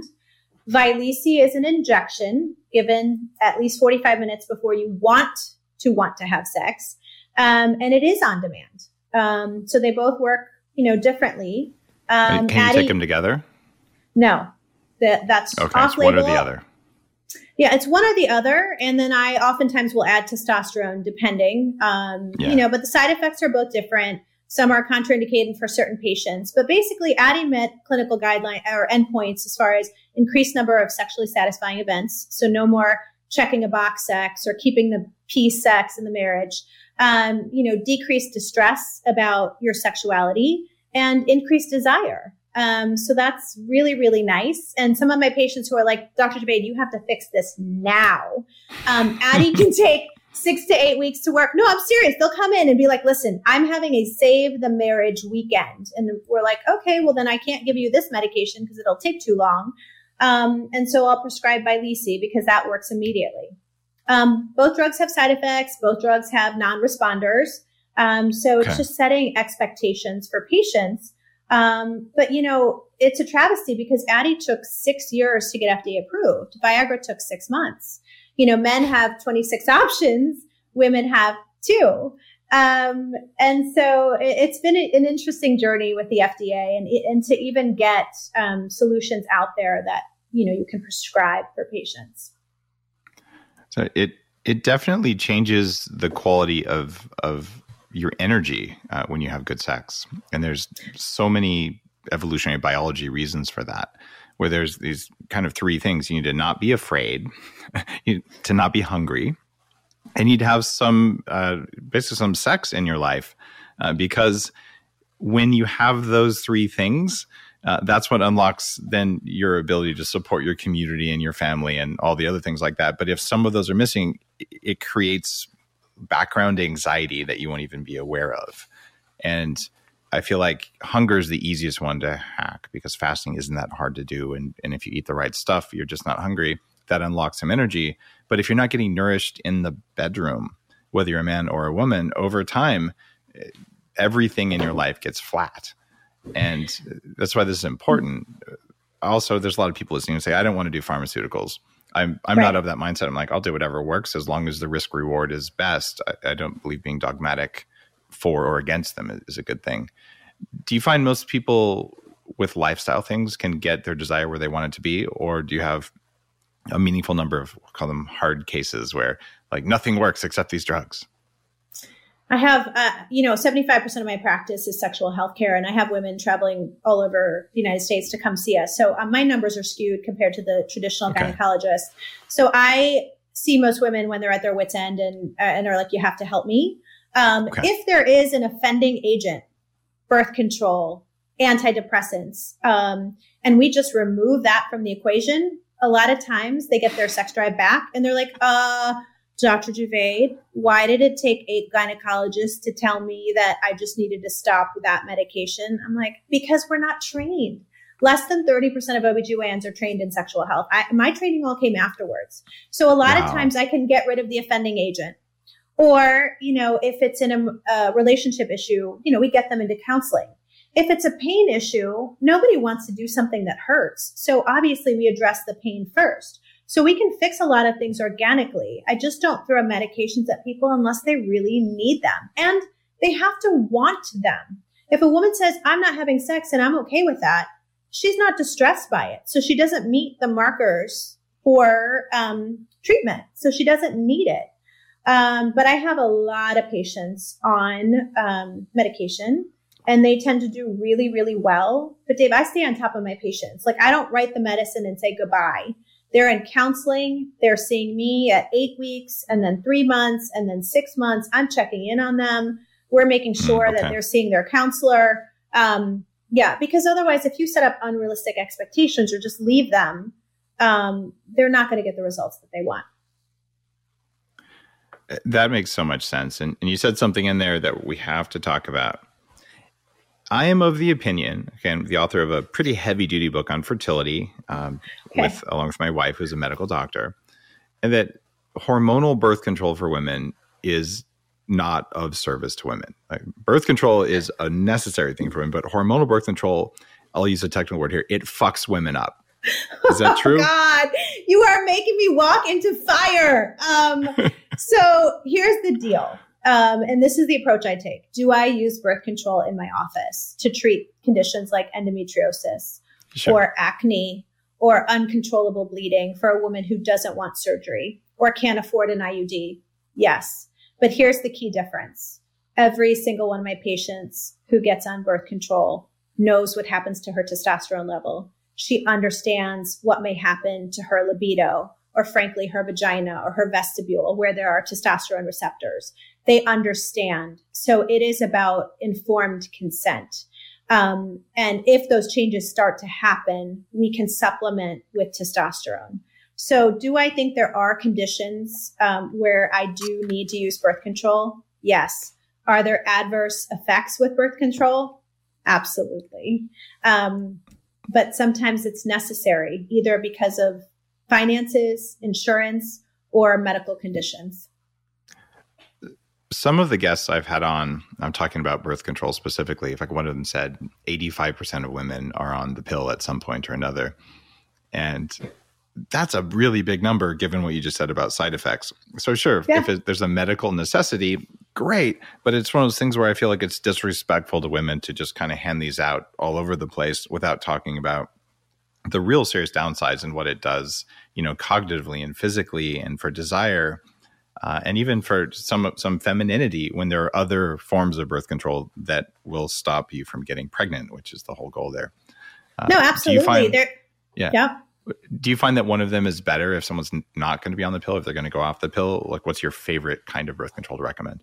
Vyleesi is an injection given at least forty-five minutes before you want to want to have sex. Um, and it is on demand. Um, so they both work, you know, differently. Um, Can you Addyi, take them together? No, that, that's okay, off it's one label. or the other. Yeah, it's one or the other. And then I oftentimes will add testosterone depending, um, yeah. you know, but the side effects are both different. Some are contraindicated for certain patients, but basically Addyi met clinical guideline or endpoints as far as increased number of sexually satisfying events. So no more checking a box sex or keeping the peace sex in the marriage, um, you know, decreased distress about your sexuality and increased desire. Um, so that's really, really nice. And some of my patients who are like, Doctor Jubaid, you have to fix this now. Um, Addyi can take six to eight weeks to work. No, I'm serious. They'll come in and be like, listen, I'm having a save the marriage weekend. And we're like, okay, well then I can't give you this medication because it'll take too long. Um, and so I'll prescribe Vyleesi because that works immediately. Um, both drugs have side effects. Both drugs have non-responders. Um, so okay. It's just setting expectations for patients Um, but, you know, it's a travesty because Addyi took six years to get F D A approved. Viagra took six months. You know, men have twenty-six options, women have two. Um, and so it, it's been a, an interesting journey with the F D A and, and to even get um, solutions out there that, you know, you can prescribe for patients. So it it definitely changes the quality of of your energy uh, when you have good sex. And there's so many evolutionary biology reasons for that, where there's these kind of three things. You need to not be afraid, you need to not be hungry, and you'd have some, uh, basically some sex in your life. Uh, because when you have those three things, uh, that's what unlocks then your ability to support your community and your family and all the other things like that. But if some of those are missing, it creates background anxiety that you won't even be aware of. And I feel like hunger is the easiest one to hack because fasting isn't that hard to do. And, and if you eat the right stuff, you're just not hungry. That unlocks some energy. But if you're not getting nourished in the bedroom, whether you're a man or a woman, over time, everything in your life gets flat. And that's why this is important. Also, there's a lot of people listening who say, I don't want to do pharmaceuticals. I'm I'm right. not of that mindset. I'm like, I'll do whatever works as long as the risk reward is best. I, I don't believe being dogmatic for or against them is, is a good thing. Do you find most people with lifestyle things can get their desire where they want it to be? Or do you have a meaningful number of, we'll call them hard cases where like nothing works except these drugs? I have, uh, you know, seventy-five percent of my practice is sexual health care, and I have women traveling all over the United States to come see us. So um, my numbers are skewed compared to the traditional okay. gynecologist. So I see most women when they're at their wit's end and, uh, and are like, you have to help me. Um, okay. If there is an offending agent, birth control, antidepressants, um, and we just remove that from the equation, a lot of times they get their sex drive back and they're like, uh, Doctor Juvaid, why did it take eight gynecologists to tell me that I just needed to stop that medication? I'm like, because we're not trained. Less than thirty percent of O B G Y Ns are trained in sexual health. I, my training all came afterwards. So a lot wow. of times I can get rid of the offending agent. Or, you know, if it's in a, a relationship issue, you know, we get them into counseling. If it's a pain issue, nobody wants to do something that hurts. So obviously we address the pain first. So we can fix a lot of things organically. I just don't throw medications at people unless they really need them. And they have to want them. If a woman says, I'm not having sex and I'm okay with that, she's not distressed by it. So she doesn't meet the markers for um, treatment. So she doesn't need it. Um, but I have a lot of patients on um, medication and they tend to do really, really well. But Dave, I stay on top of my patients. Like I don't write the medicine and say goodbye. They're in counseling. They're seeing me at eight weeks and then three months and then six months. I'm checking in on them. We're making sure okay. that they're seeing their counselor. Um, yeah, because otherwise, if you set up unrealistic expectations or just leave them, um, they're not going to get the results that they want. That makes so much sense. And, and you said something in there that we have to talk about. I am of the opinion, again, the author of a pretty heavy duty book on fertility, um, okay. with along with my wife, who's a medical doctor, and that hormonal birth control for women is not of service to women. Like, birth control is a necessary thing for women, but hormonal birth control, I'll use a technical word here, it fucks women up. Is that true? Oh God, you are making me walk into fire. Um, so here's the deal. Um, and this is the approach I take. Do I use birth control in my office to treat conditions like endometriosis sure. or acne or uncontrollable bleeding for a woman who doesn't want surgery or can't afford an I U D? Yes. But here's the key difference. Every single one of my patients who gets on birth control knows what happens to her testosterone level. She understands what may happen to her libido or frankly, her vagina or her vestibule where there are testosterone receptors. They understand. So it is about informed consent. Um, and if those changes start to happen, we can supplement with testosterone. So do I think there are conditions um, where I do need to use birth control? Yes. Are there adverse effects with birth control? Absolutely. Um, but sometimes it's necessary, either because of finances, insurance, or medical conditions. some of the guests I've had on, I'm talking about birth control specifically. In fact, one of them said eighty-five percent of women are on the pill at some point or another. And that's a really big number given what you just said about side effects. So sure, yeah. if it, there's a medical necessity, great. But it's one of those things where I feel like it's disrespectful to women to just kind of hand these out all over the place without talking about the real serious downsides and what it does, you know, cognitively and physically and for desire. Uh, and even for some some femininity, when there are other forms of birth control that will stop you from getting pregnant, which is the whole goal there. Uh, no, absolutely. Find, there, yeah. yeah. Do you find that one of them is better if someone's not going to be on the pill, if they're going to go off the pill? Like, what's your favorite kind of birth control to recommend?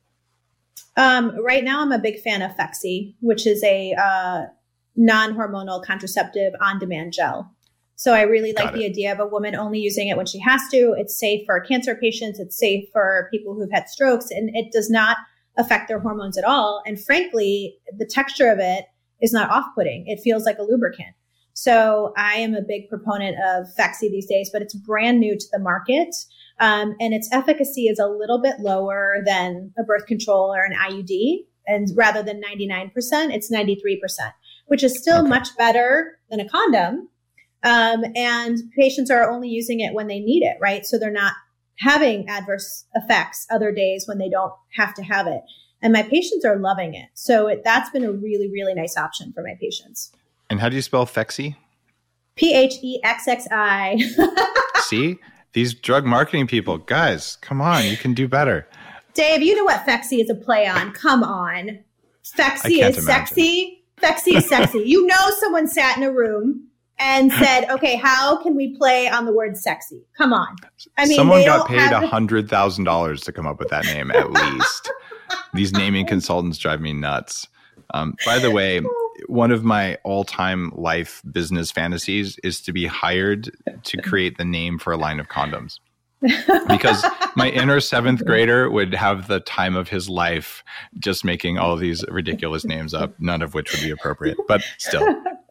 Um, right now, I'm a big fan of Phexxi, which is a uh, non-hormonal contraceptive on-demand gel. So I really like the idea of a woman only using it when she has to. It's safe for cancer patients. It's safe for people who've had strokes, and it does not affect their hormones at all. And frankly, the texture of it is not off-putting. It feels like a lubricant. So I am a big proponent of Phexxi these days, but it's brand new to the market. Um, and its efficacy is a little bit lower than a birth control or an I U D. And rather than ninety-nine percent, it's ninety-three percent, which is still okay. much better than a condom. Um, and patients are only using it when they need it, right? So they're not having adverse effects other days when they don't have to have it. And my patients are loving it. So it, that's been a really, really nice option for my patients. And how do you spell Phexxi? P H E X X I. See? These drug marketing people, guys, come on, you can do better. Dave, you know what Phexxi is a play on. Come on. Phexxi is imagine. sexy. Phexxi is sexy. You know someone sat in a room and said, okay, how can we play on the word sexy? Come on. I mean, someone got paid one hundred thousand dollars to come up with that name, at least. These naming consultants drive me nuts. Um, by the way, one of my all-time life business fantasies is to be hired to create the name for a line of condoms. Because my inner seventh grader would have the time of his life just making all these ridiculous names up, none of which would be appropriate, but still.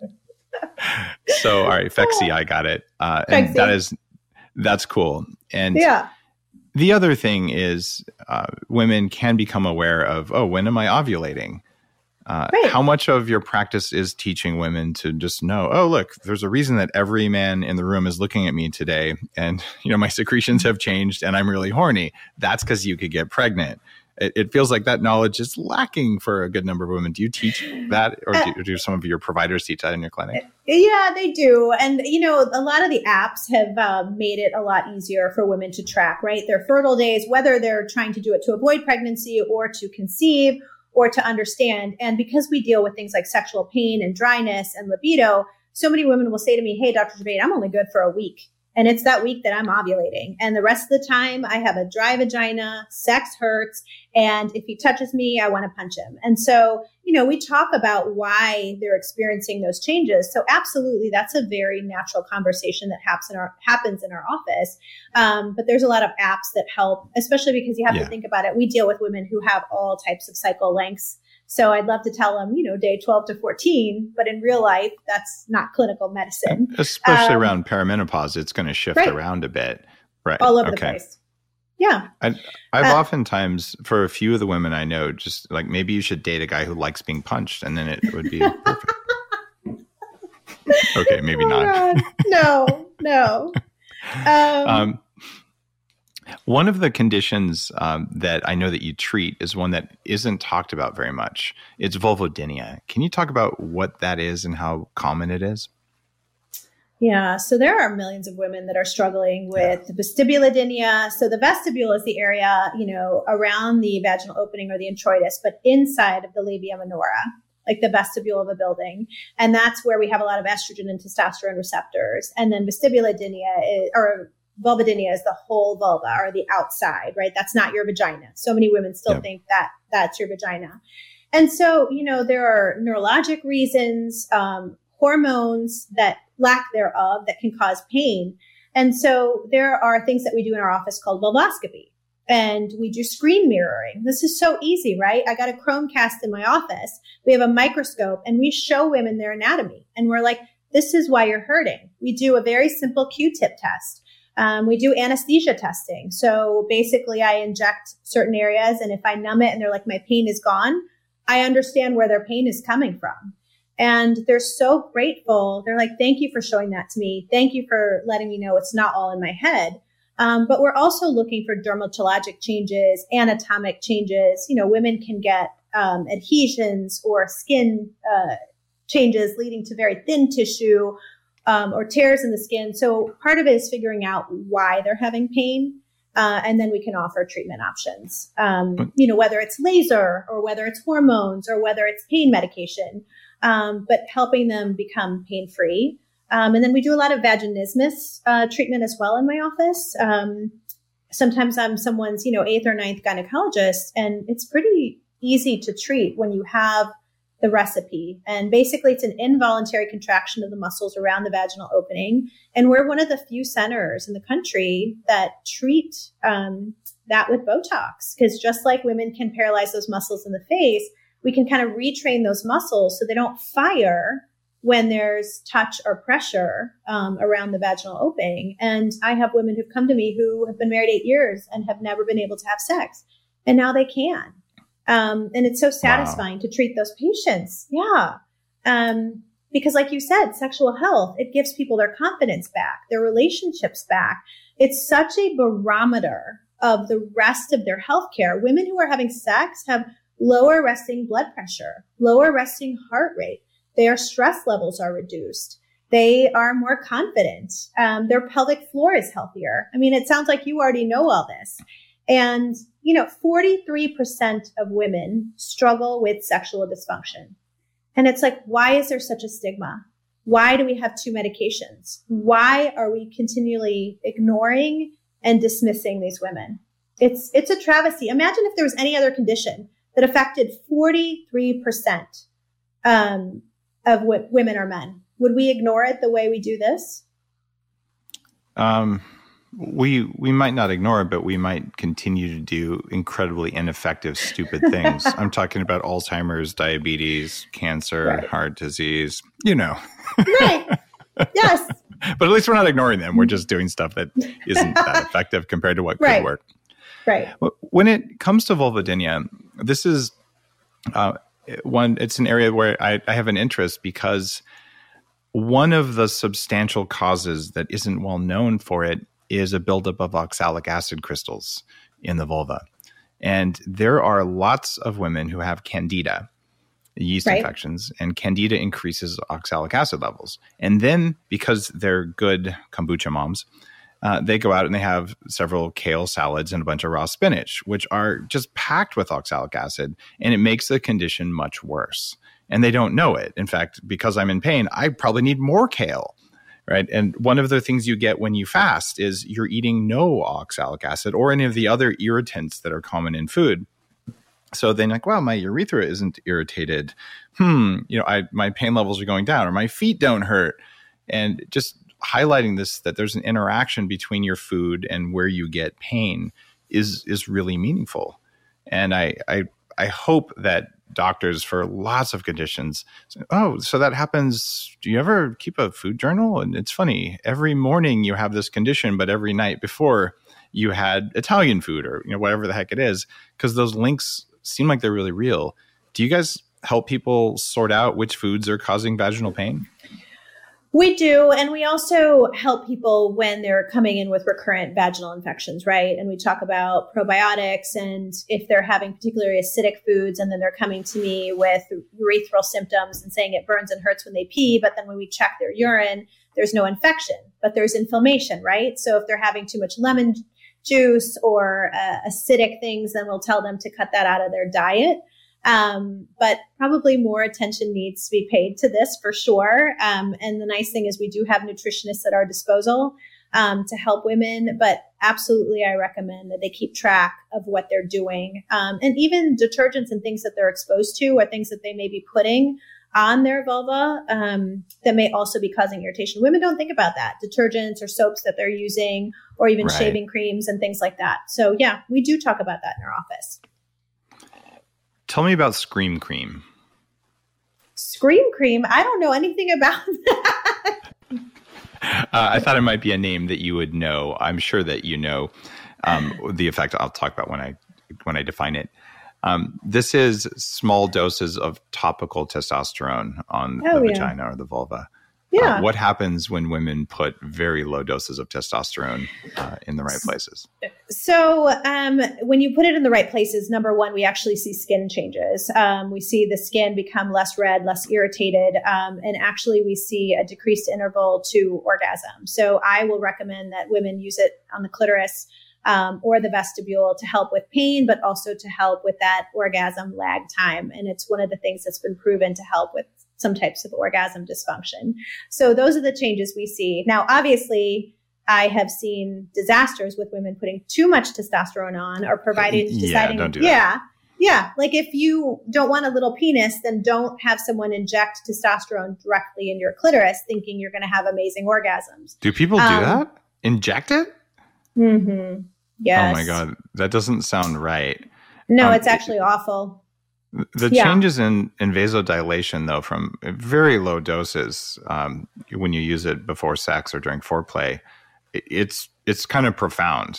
So, all right, Phexxi, I got it. Uh, and that is, that's cool. And yeah. The other thing is uh, women can become aware of, oh, when am I ovulating? Uh, right. How much of your practice is teaching women to just know, oh, look, there's a reason that every man in the room is looking at me today. And, you know, my secretions have changed and I'm really horny. That's because you could get pregnant. It, it feels like that knowledge is lacking for a good number of women. Do you teach that, or do, or do some of your providers teach that in your clinic? Yeah, they do. And, you know, a lot of the apps have uh, made it a lot easier for women to track, right? Their fertile days, whether they're trying to do it to avoid pregnancy or to conceive or to understand. And because we deal with things like sexual pain and dryness and libido, so many women will say to me, hey, Doctor Gervais, I'm only good for a week. And it's that week that I'm ovulating. And the rest of the time I have a dry vagina, sex hurts. And if he touches me, I want to punch him. And so, you know, we talk about why they're experiencing those changes. So absolutely, that's a very natural conversation that happens in our, happens in our office. Um, but there's a lot of apps that help, especially because you have yeah. to think about it. We deal with women who have all types of cycle lengths. So I'd love to tell them, you know, day twelve to fourteen, but in real life, that's not clinical medicine. Especially um, around perimenopause, it's going to shift right. around a bit. Right. All over okay. the place. Yeah. I, I've uh, oftentimes, for a few of the women I know, just like, maybe you should date a guy who likes being punched, and then it would be perfect. Okay, maybe oh not. God. No, no. Um, um, one of the conditions um, that I know that you treat is one that isn't talked about very much. It's vulvodynia. Can you talk about what that is and how common it is? Yeah, so there are millions of women that are struggling with yeah. vestibulodynia. So the vestibule is the area, you know, around the vaginal opening or the introitus, but inside of the labia minora, like the vestibule of a building. And that's where we have a lot of estrogen and testosterone receptors. And then vestibulodynia is, or vulvodynia is the whole vulva or the outside, right? That's not your vagina. So many women still yeah. think that that's your vagina. And so, you know, there are neurologic reasons, um, hormones that lack thereof that can cause pain. And so there are things that we do in our office called vulvoscopy, and we do screen mirroring. This is so easy, right? I got a Chromecast in my office. We have a microscope and we show women their anatomy. And we're like, this is why you're hurting. We do a very simple Q-tip test. Um, we do anesthesia testing. So basically I inject certain areas, and if I numb it and they're like, my pain is gone, I understand where their pain is coming from. And they're so grateful. They're like, thank you for showing that to me. Thank you for letting me know it's not all in my head. Um, but we're also looking for dermatologic changes, anatomic changes. You know, women can get um, adhesions or skin uh, changes leading to very thin tissue um, or tears in the skin. So part of it is figuring out why they're having pain. Uh, and then we can offer treatment options, um, you know, whether it's laser or whether it's hormones or whether it's pain medication, um, but helping them become pain-free. Um, and then we do a lot of vaginismus uh, treatment as well in my office. Um, sometimes I'm someone's, you know, eighth or ninth gynecologist, and it's pretty easy to treat when you have the recipe. And basically it's an involuntary contraction of the muscles around the vaginal opening. And we're one of the few centers in the country that treat um, that with Botox, because just like women can paralyze those muscles in the face, we can kind of retrain those muscles so they don't fire when there's touch or pressure um, around the vaginal opening. And I have women who've come to me who have been married eight years and have never been able to have sex. And now they can. Um, and it's so satisfying wow. to treat those patients. Yeah. Um, because like you said, sexual health, it gives people their confidence back, their relationships back. It's such a barometer of the rest of their healthcare. Women who are having sex have lower resting blood pressure, lower resting heart rate. Their stress levels are reduced. They are more confident. Um, their pelvic floor is healthier. I mean, it sounds like you already know all this. And, you know, forty-three percent of women struggle with sexual dysfunction. And it's like, why is there such a stigma? Why do we have two medications? Why are we continually ignoring and dismissing these women? It's, it's a travesty. Imagine if there was any other condition that affected forty-three percent um, of w- women or men. Would we ignore it the way we do this? Um. We we might not ignore it, but we might continue to do incredibly ineffective, stupid things. I'm talking about Alzheimer's, diabetes, cancer, right. heart disease, you know. Right. Yes. But at least we're not ignoring them. We're just doing stuff that isn't that effective compared to what right. could work. Right. When it comes to vulvodynia, this is uh, one, it's an area where I, I have an interest because one of the substantial causes that isn't well known for it is a buildup of oxalic acid crystals in the vulva. And there are lots of women who have candida, yeast right. infections, and candida increases oxalic acid levels. And then because they're good kombucha moms, uh, they go out and they have several kale salads and a bunch of raw spinach, which are just packed with oxalic acid, and it makes the condition much worse. And they don't know it. In fact, because I'm in pain, I probably need more kale. Right. And one of the things you get when you fast is you're eating no oxalic acid or any of the other irritants that are common in food. So then like, wow, my urethra isn't irritated. Hmm. You know, I, my pain levels are going down or my feet don't hurt. And just highlighting this, that there's an interaction between your food and where you get pain is, is really meaningful. And I, I, I hope that doctors for lots of conditions. Oh, so that happens. Do you ever keep a food journal? And it's funny, every morning you have this condition, but every night before you had Italian food or, you know, whatever the heck it is, because those links seem like they're really real. Do you guys help people sort out which foods are causing vaginal pain? We do. And we also help people when they're coming in with recurrent vaginal infections, right? And we talk about probiotics and if they're having particularly acidic foods and then they're coming to me with urethral symptoms and saying it burns and hurts when they pee, but then when we check their urine, there's no infection, but there's inflammation, right? So if they're having too much lemon juice or uh, acidic things, then we'll tell them to cut that out of their diet. Um, but probably more attention needs to be paid to this for sure. Um, and the nice thing is we do have nutritionists at our disposal um, to help women, but absolutely I recommend that they keep track of what they're doing. Um, and even detergents and things that they're exposed to or things that they may be putting on their vulva um, that may also be causing irritation. Women don't think about that. Detergents or soaps that they're using or even right. shaving creams and things like that. So yeah, we do talk about that in our office. Tell me about Scream Cream. Scream Cream? I don't know anything about that. I thought it might be a name that you would know. I'm sure that you know um, the effect. I'll talk about when I when I define it. Um, this is small doses of topical testosterone on oh, the yeah. vagina or the vulva. Yeah. Uh, what happens when women put very low doses of testosterone uh, in the right places? So um, when you put it in the right places, number one, we actually see skin changes. Um, we see the skin become less red, less irritated, um, and actually we see a decreased interval to orgasm. So I will recommend that women use it on the clitoris um, or the vestibule to help with pain, but also to help with that orgasm lag time. And it's one of the things that's been proven to help with some types of orgasm dysfunction. So those are the changes we see. Now, obviously, I have seen disasters with women putting too much testosterone on or providing, yeah, deciding, don't do that. yeah, yeah. Like if you don't want a little penis, then don't have someone inject testosterone directly in your clitoris thinking you're going to have amazing orgasms. Do people do Um, that? Inject it? Mm-hmm. Yes. Oh my God, that doesn't sound right. No, Um, it's actually awful. The Yeah. changes in, in vasodilation, though, from very low doses, um, when you use it before sex or during foreplay, it, it's it's kind of profound.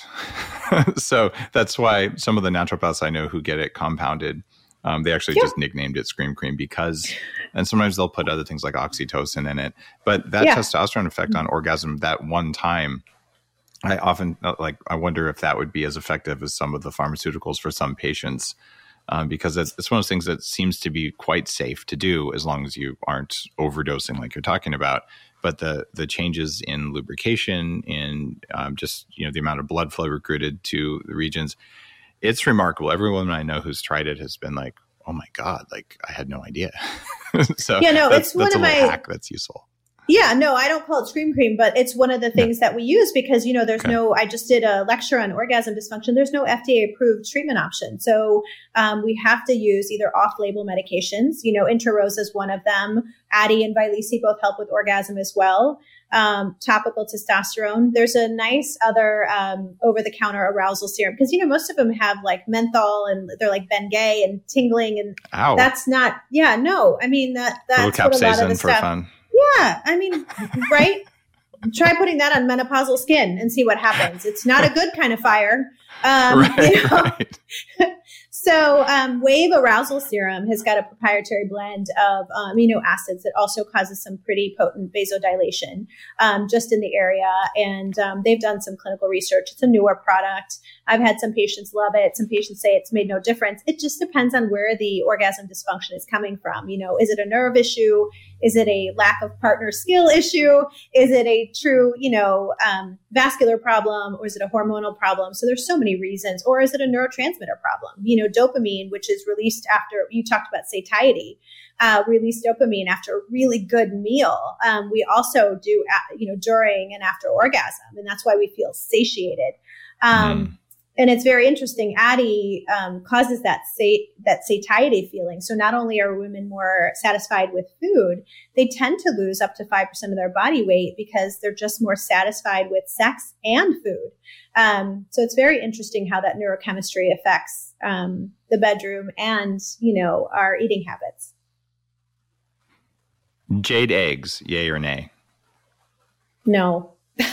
So that's why some of the naturopaths I know who get it compounded, um, they actually Yeah. just nicknamed it Scream Cream because, and sometimes they'll put other things like oxytocin in it. But that Yeah. testosterone effect on orgasm that one time, I often like, I wonder if that would be as effective as some of the pharmaceuticals for some patients. Um, because it's, it's one of those things that seems to be quite safe to do as long as you aren't overdosing like you're talking about. But the the changes in lubrication, in um, just you know the amount of blood flow recruited to the regions, it's remarkable. Every woman I know who's tried it has been like, "Oh my God, like I had no idea." So Yeah, no, that's, it's one that's a of little my- hack that's useful. Yeah, no, I don't call it Scream Cream, but it's one of the things that we use because, you know, there's Okay. no, I just did a lecture on orgasm dysfunction. There's no F D A approved treatment option. So um, we have to use either off-label medications. You know, Intrarosa is one of them. Addyi and Vyleesi both help with orgasm as well. Um, topical testosterone. There's a nice other um, over-the-counter arousal serum because, you know, most of them have like menthol and they're like Bengay and tingling. And Ow. that's not, yeah, no. I mean, that a little that's what a lot of capsaicin the for stuff. fun. Yeah, I mean, right? Try putting that on menopausal skin and see what happens. It's not a good kind of fire. Um, right, you know? right. So um, Wave Arousal Serum has got a proprietary blend of uh, amino acids that also causes some pretty potent vasodilation um, just in the area. And um, they've done some clinical research. It's a newer product. I've had some patients love it. Some patients say it's made no difference. It just depends on where the orgasm dysfunction is coming from. You know, is it a nerve issue? Is it a lack of partner skill issue? Is it a true, you know, um, vascular problem, or is it a hormonal problem? So there's so many reasons. Or is it a neurotransmitter problem? You know, dopamine, which is released after, you talked about satiety, uh, release dopamine after a really good meal. Um, we also do, uh, you know, during and after orgasm. And that's why we feel satiated. Um, Mm. And it's very interesting. Addyi um, causes that sat- that satiety feeling. So not only are women more satisfied with food, they tend to lose up to five percent of their body weight because they're just more satisfied with sex and food. Um, so it's very interesting how that neurochemistry affects um, the bedroom and, you know, our eating habits. Jade eggs, yay or nay? No.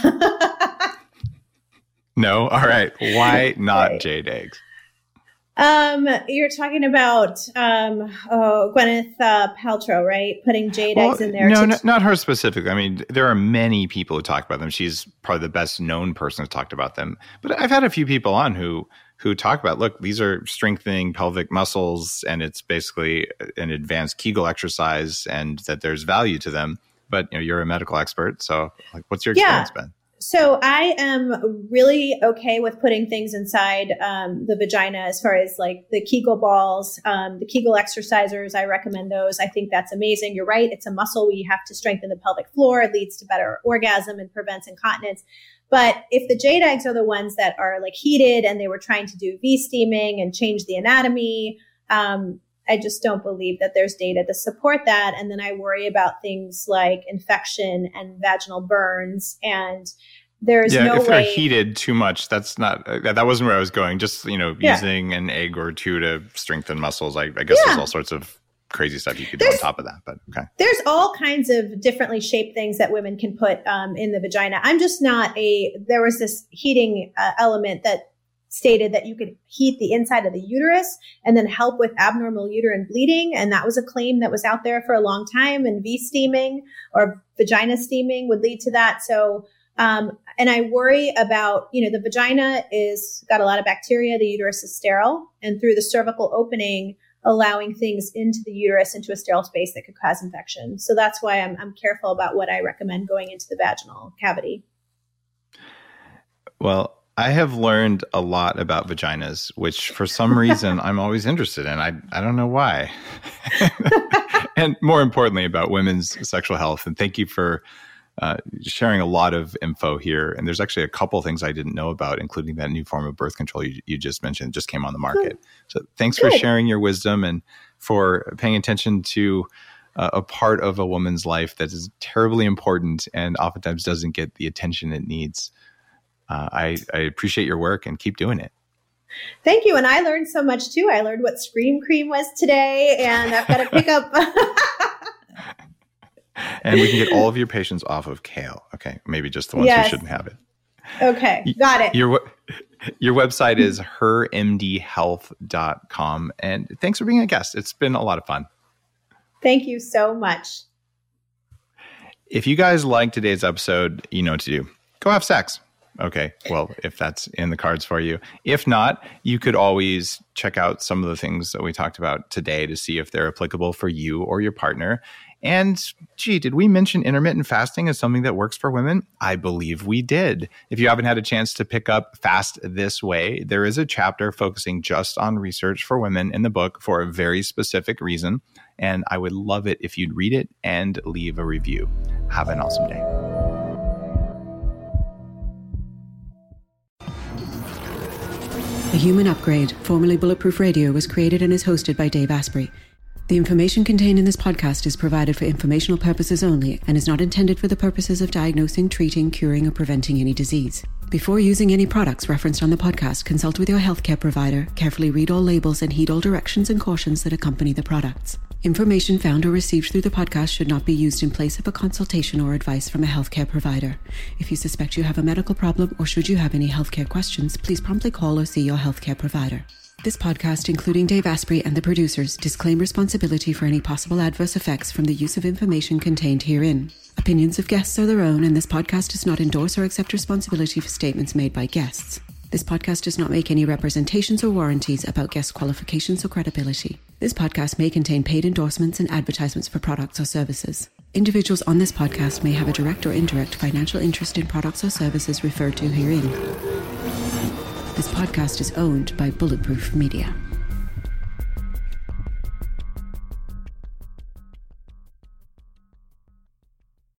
No? All right. Why not Right. jade eggs? Um, you're talking about um, oh, Gwyneth uh, Paltrow, right? Putting jade Well, eggs in there. no, to- no, not her specifically. I mean, there are many people who talk about them. She's probably the best known person who's talked about them. But I've had a few people on who who talk about, look, these are strengthening pelvic muscles, and it's basically an advanced Kegel exercise, and that there's value to them. But you know, you're a medical expert, so like, what's your Yeah. experience been? So I am really okay with putting things inside um, the vagina as far as like the Kegel balls, um, the Kegel exercisers. I recommend those. I think that's amazing. You're right. It's a muscle. We have to strengthen the pelvic floor. It leads to better orgasm and prevents incontinence. But if the jade eggs are the ones that are like heated and they were trying to do V-steaming and change the anatomy, um, I just don't believe that there's data to support that. And then I worry about things like infection and vaginal burns. And there's Yeah, no if way. they're heated too much, that's not, uh, that wasn't where I was going. Just, you know, Yeah. using an egg or two to strengthen muscles. I, I guess Yeah. there's all sorts of crazy stuff you could do on top of that. But okay. There's all kinds of differently shaped things that women can put um, in the vagina. I'm just not a, there was this heating uh, element that stated that you could heat the inside of the uterus and then help with abnormal uterine bleeding. And that was a claim that was out there for a long time. And V-steaming or vagina steaming would lead to that. So, um, and I worry about, you know, the vagina is got a lot of bacteria. The uterus is sterile, and through the cervical opening, allowing things into the uterus, into a sterile space that could cause infection. So that's why I'm, I'm careful about what I recommend going into the vaginal cavity. Well, I have learned a lot about vaginas, which for some reason I'm always interested in. I, I don't know why. And more importantly, about women's sexual health. And thank you for uh, sharing a lot of info here. And there's actually a couple of things I didn't know about, including that new form of birth control you, you just mentioned, just came on the market. So thanks Good. for sharing your wisdom and for paying attention to uh, a part of a woman's life that is terribly important and oftentimes doesn't get the attention it needs. Uh, I, I appreciate your work and keep doing it. Thank you. And I learned so much too. I learned what Scream Cream was today, and I've got to pick up. And we can get all of your patients off of kale. Okay. Maybe just the ones yes. who shouldn't have it. Okay. Got it. Your, your website is her m d health dot com. And thanks for being a guest. It's been a lot of fun. Thank you so much. If you guys like today's episode, you know what to do. Go have sex. Okay. Well, if that's in the cards for you. If not, you could always check out some of the things that we talked about today to see if they're applicable for you or your partner. And gee, did we mention intermittent fasting as something that works for women? I believe we did. If you haven't had a chance to pick up Fast This Way, there is a chapter focusing just on research for women in the book for a very specific reason. And I would love it if you'd read it and leave a review. Have an awesome day. The Human Upgrade, formerly Bulletproof Radio, was created and is hosted by Dave Asprey. The information contained in this podcast is provided for informational purposes only and is not intended for the purposes of diagnosing, treating, curing, or preventing any disease. Before using any products referenced on the podcast, consult with your healthcare provider, carefully read all labels, and heed all directions and cautions that accompany the products. Information found or received through the podcast should not be used in place of a consultation or advice from a healthcare provider. If you suspect you have a medical problem or should you have any healthcare questions, please promptly call or see your healthcare provider. This podcast, including Dave Asprey and the producers, disclaim responsibility for any possible adverse effects from the use of information contained herein. Opinions of guests are their own, and this podcast does not endorse or accept responsibility for statements made by guests. This podcast does not make any representations or warranties about guest qualifications or credibility. This podcast may contain paid endorsements and advertisements for products or services. Individuals on this podcast may have a direct or indirect financial interest in products or services referred to herein. This podcast is owned by Bulletproof Media.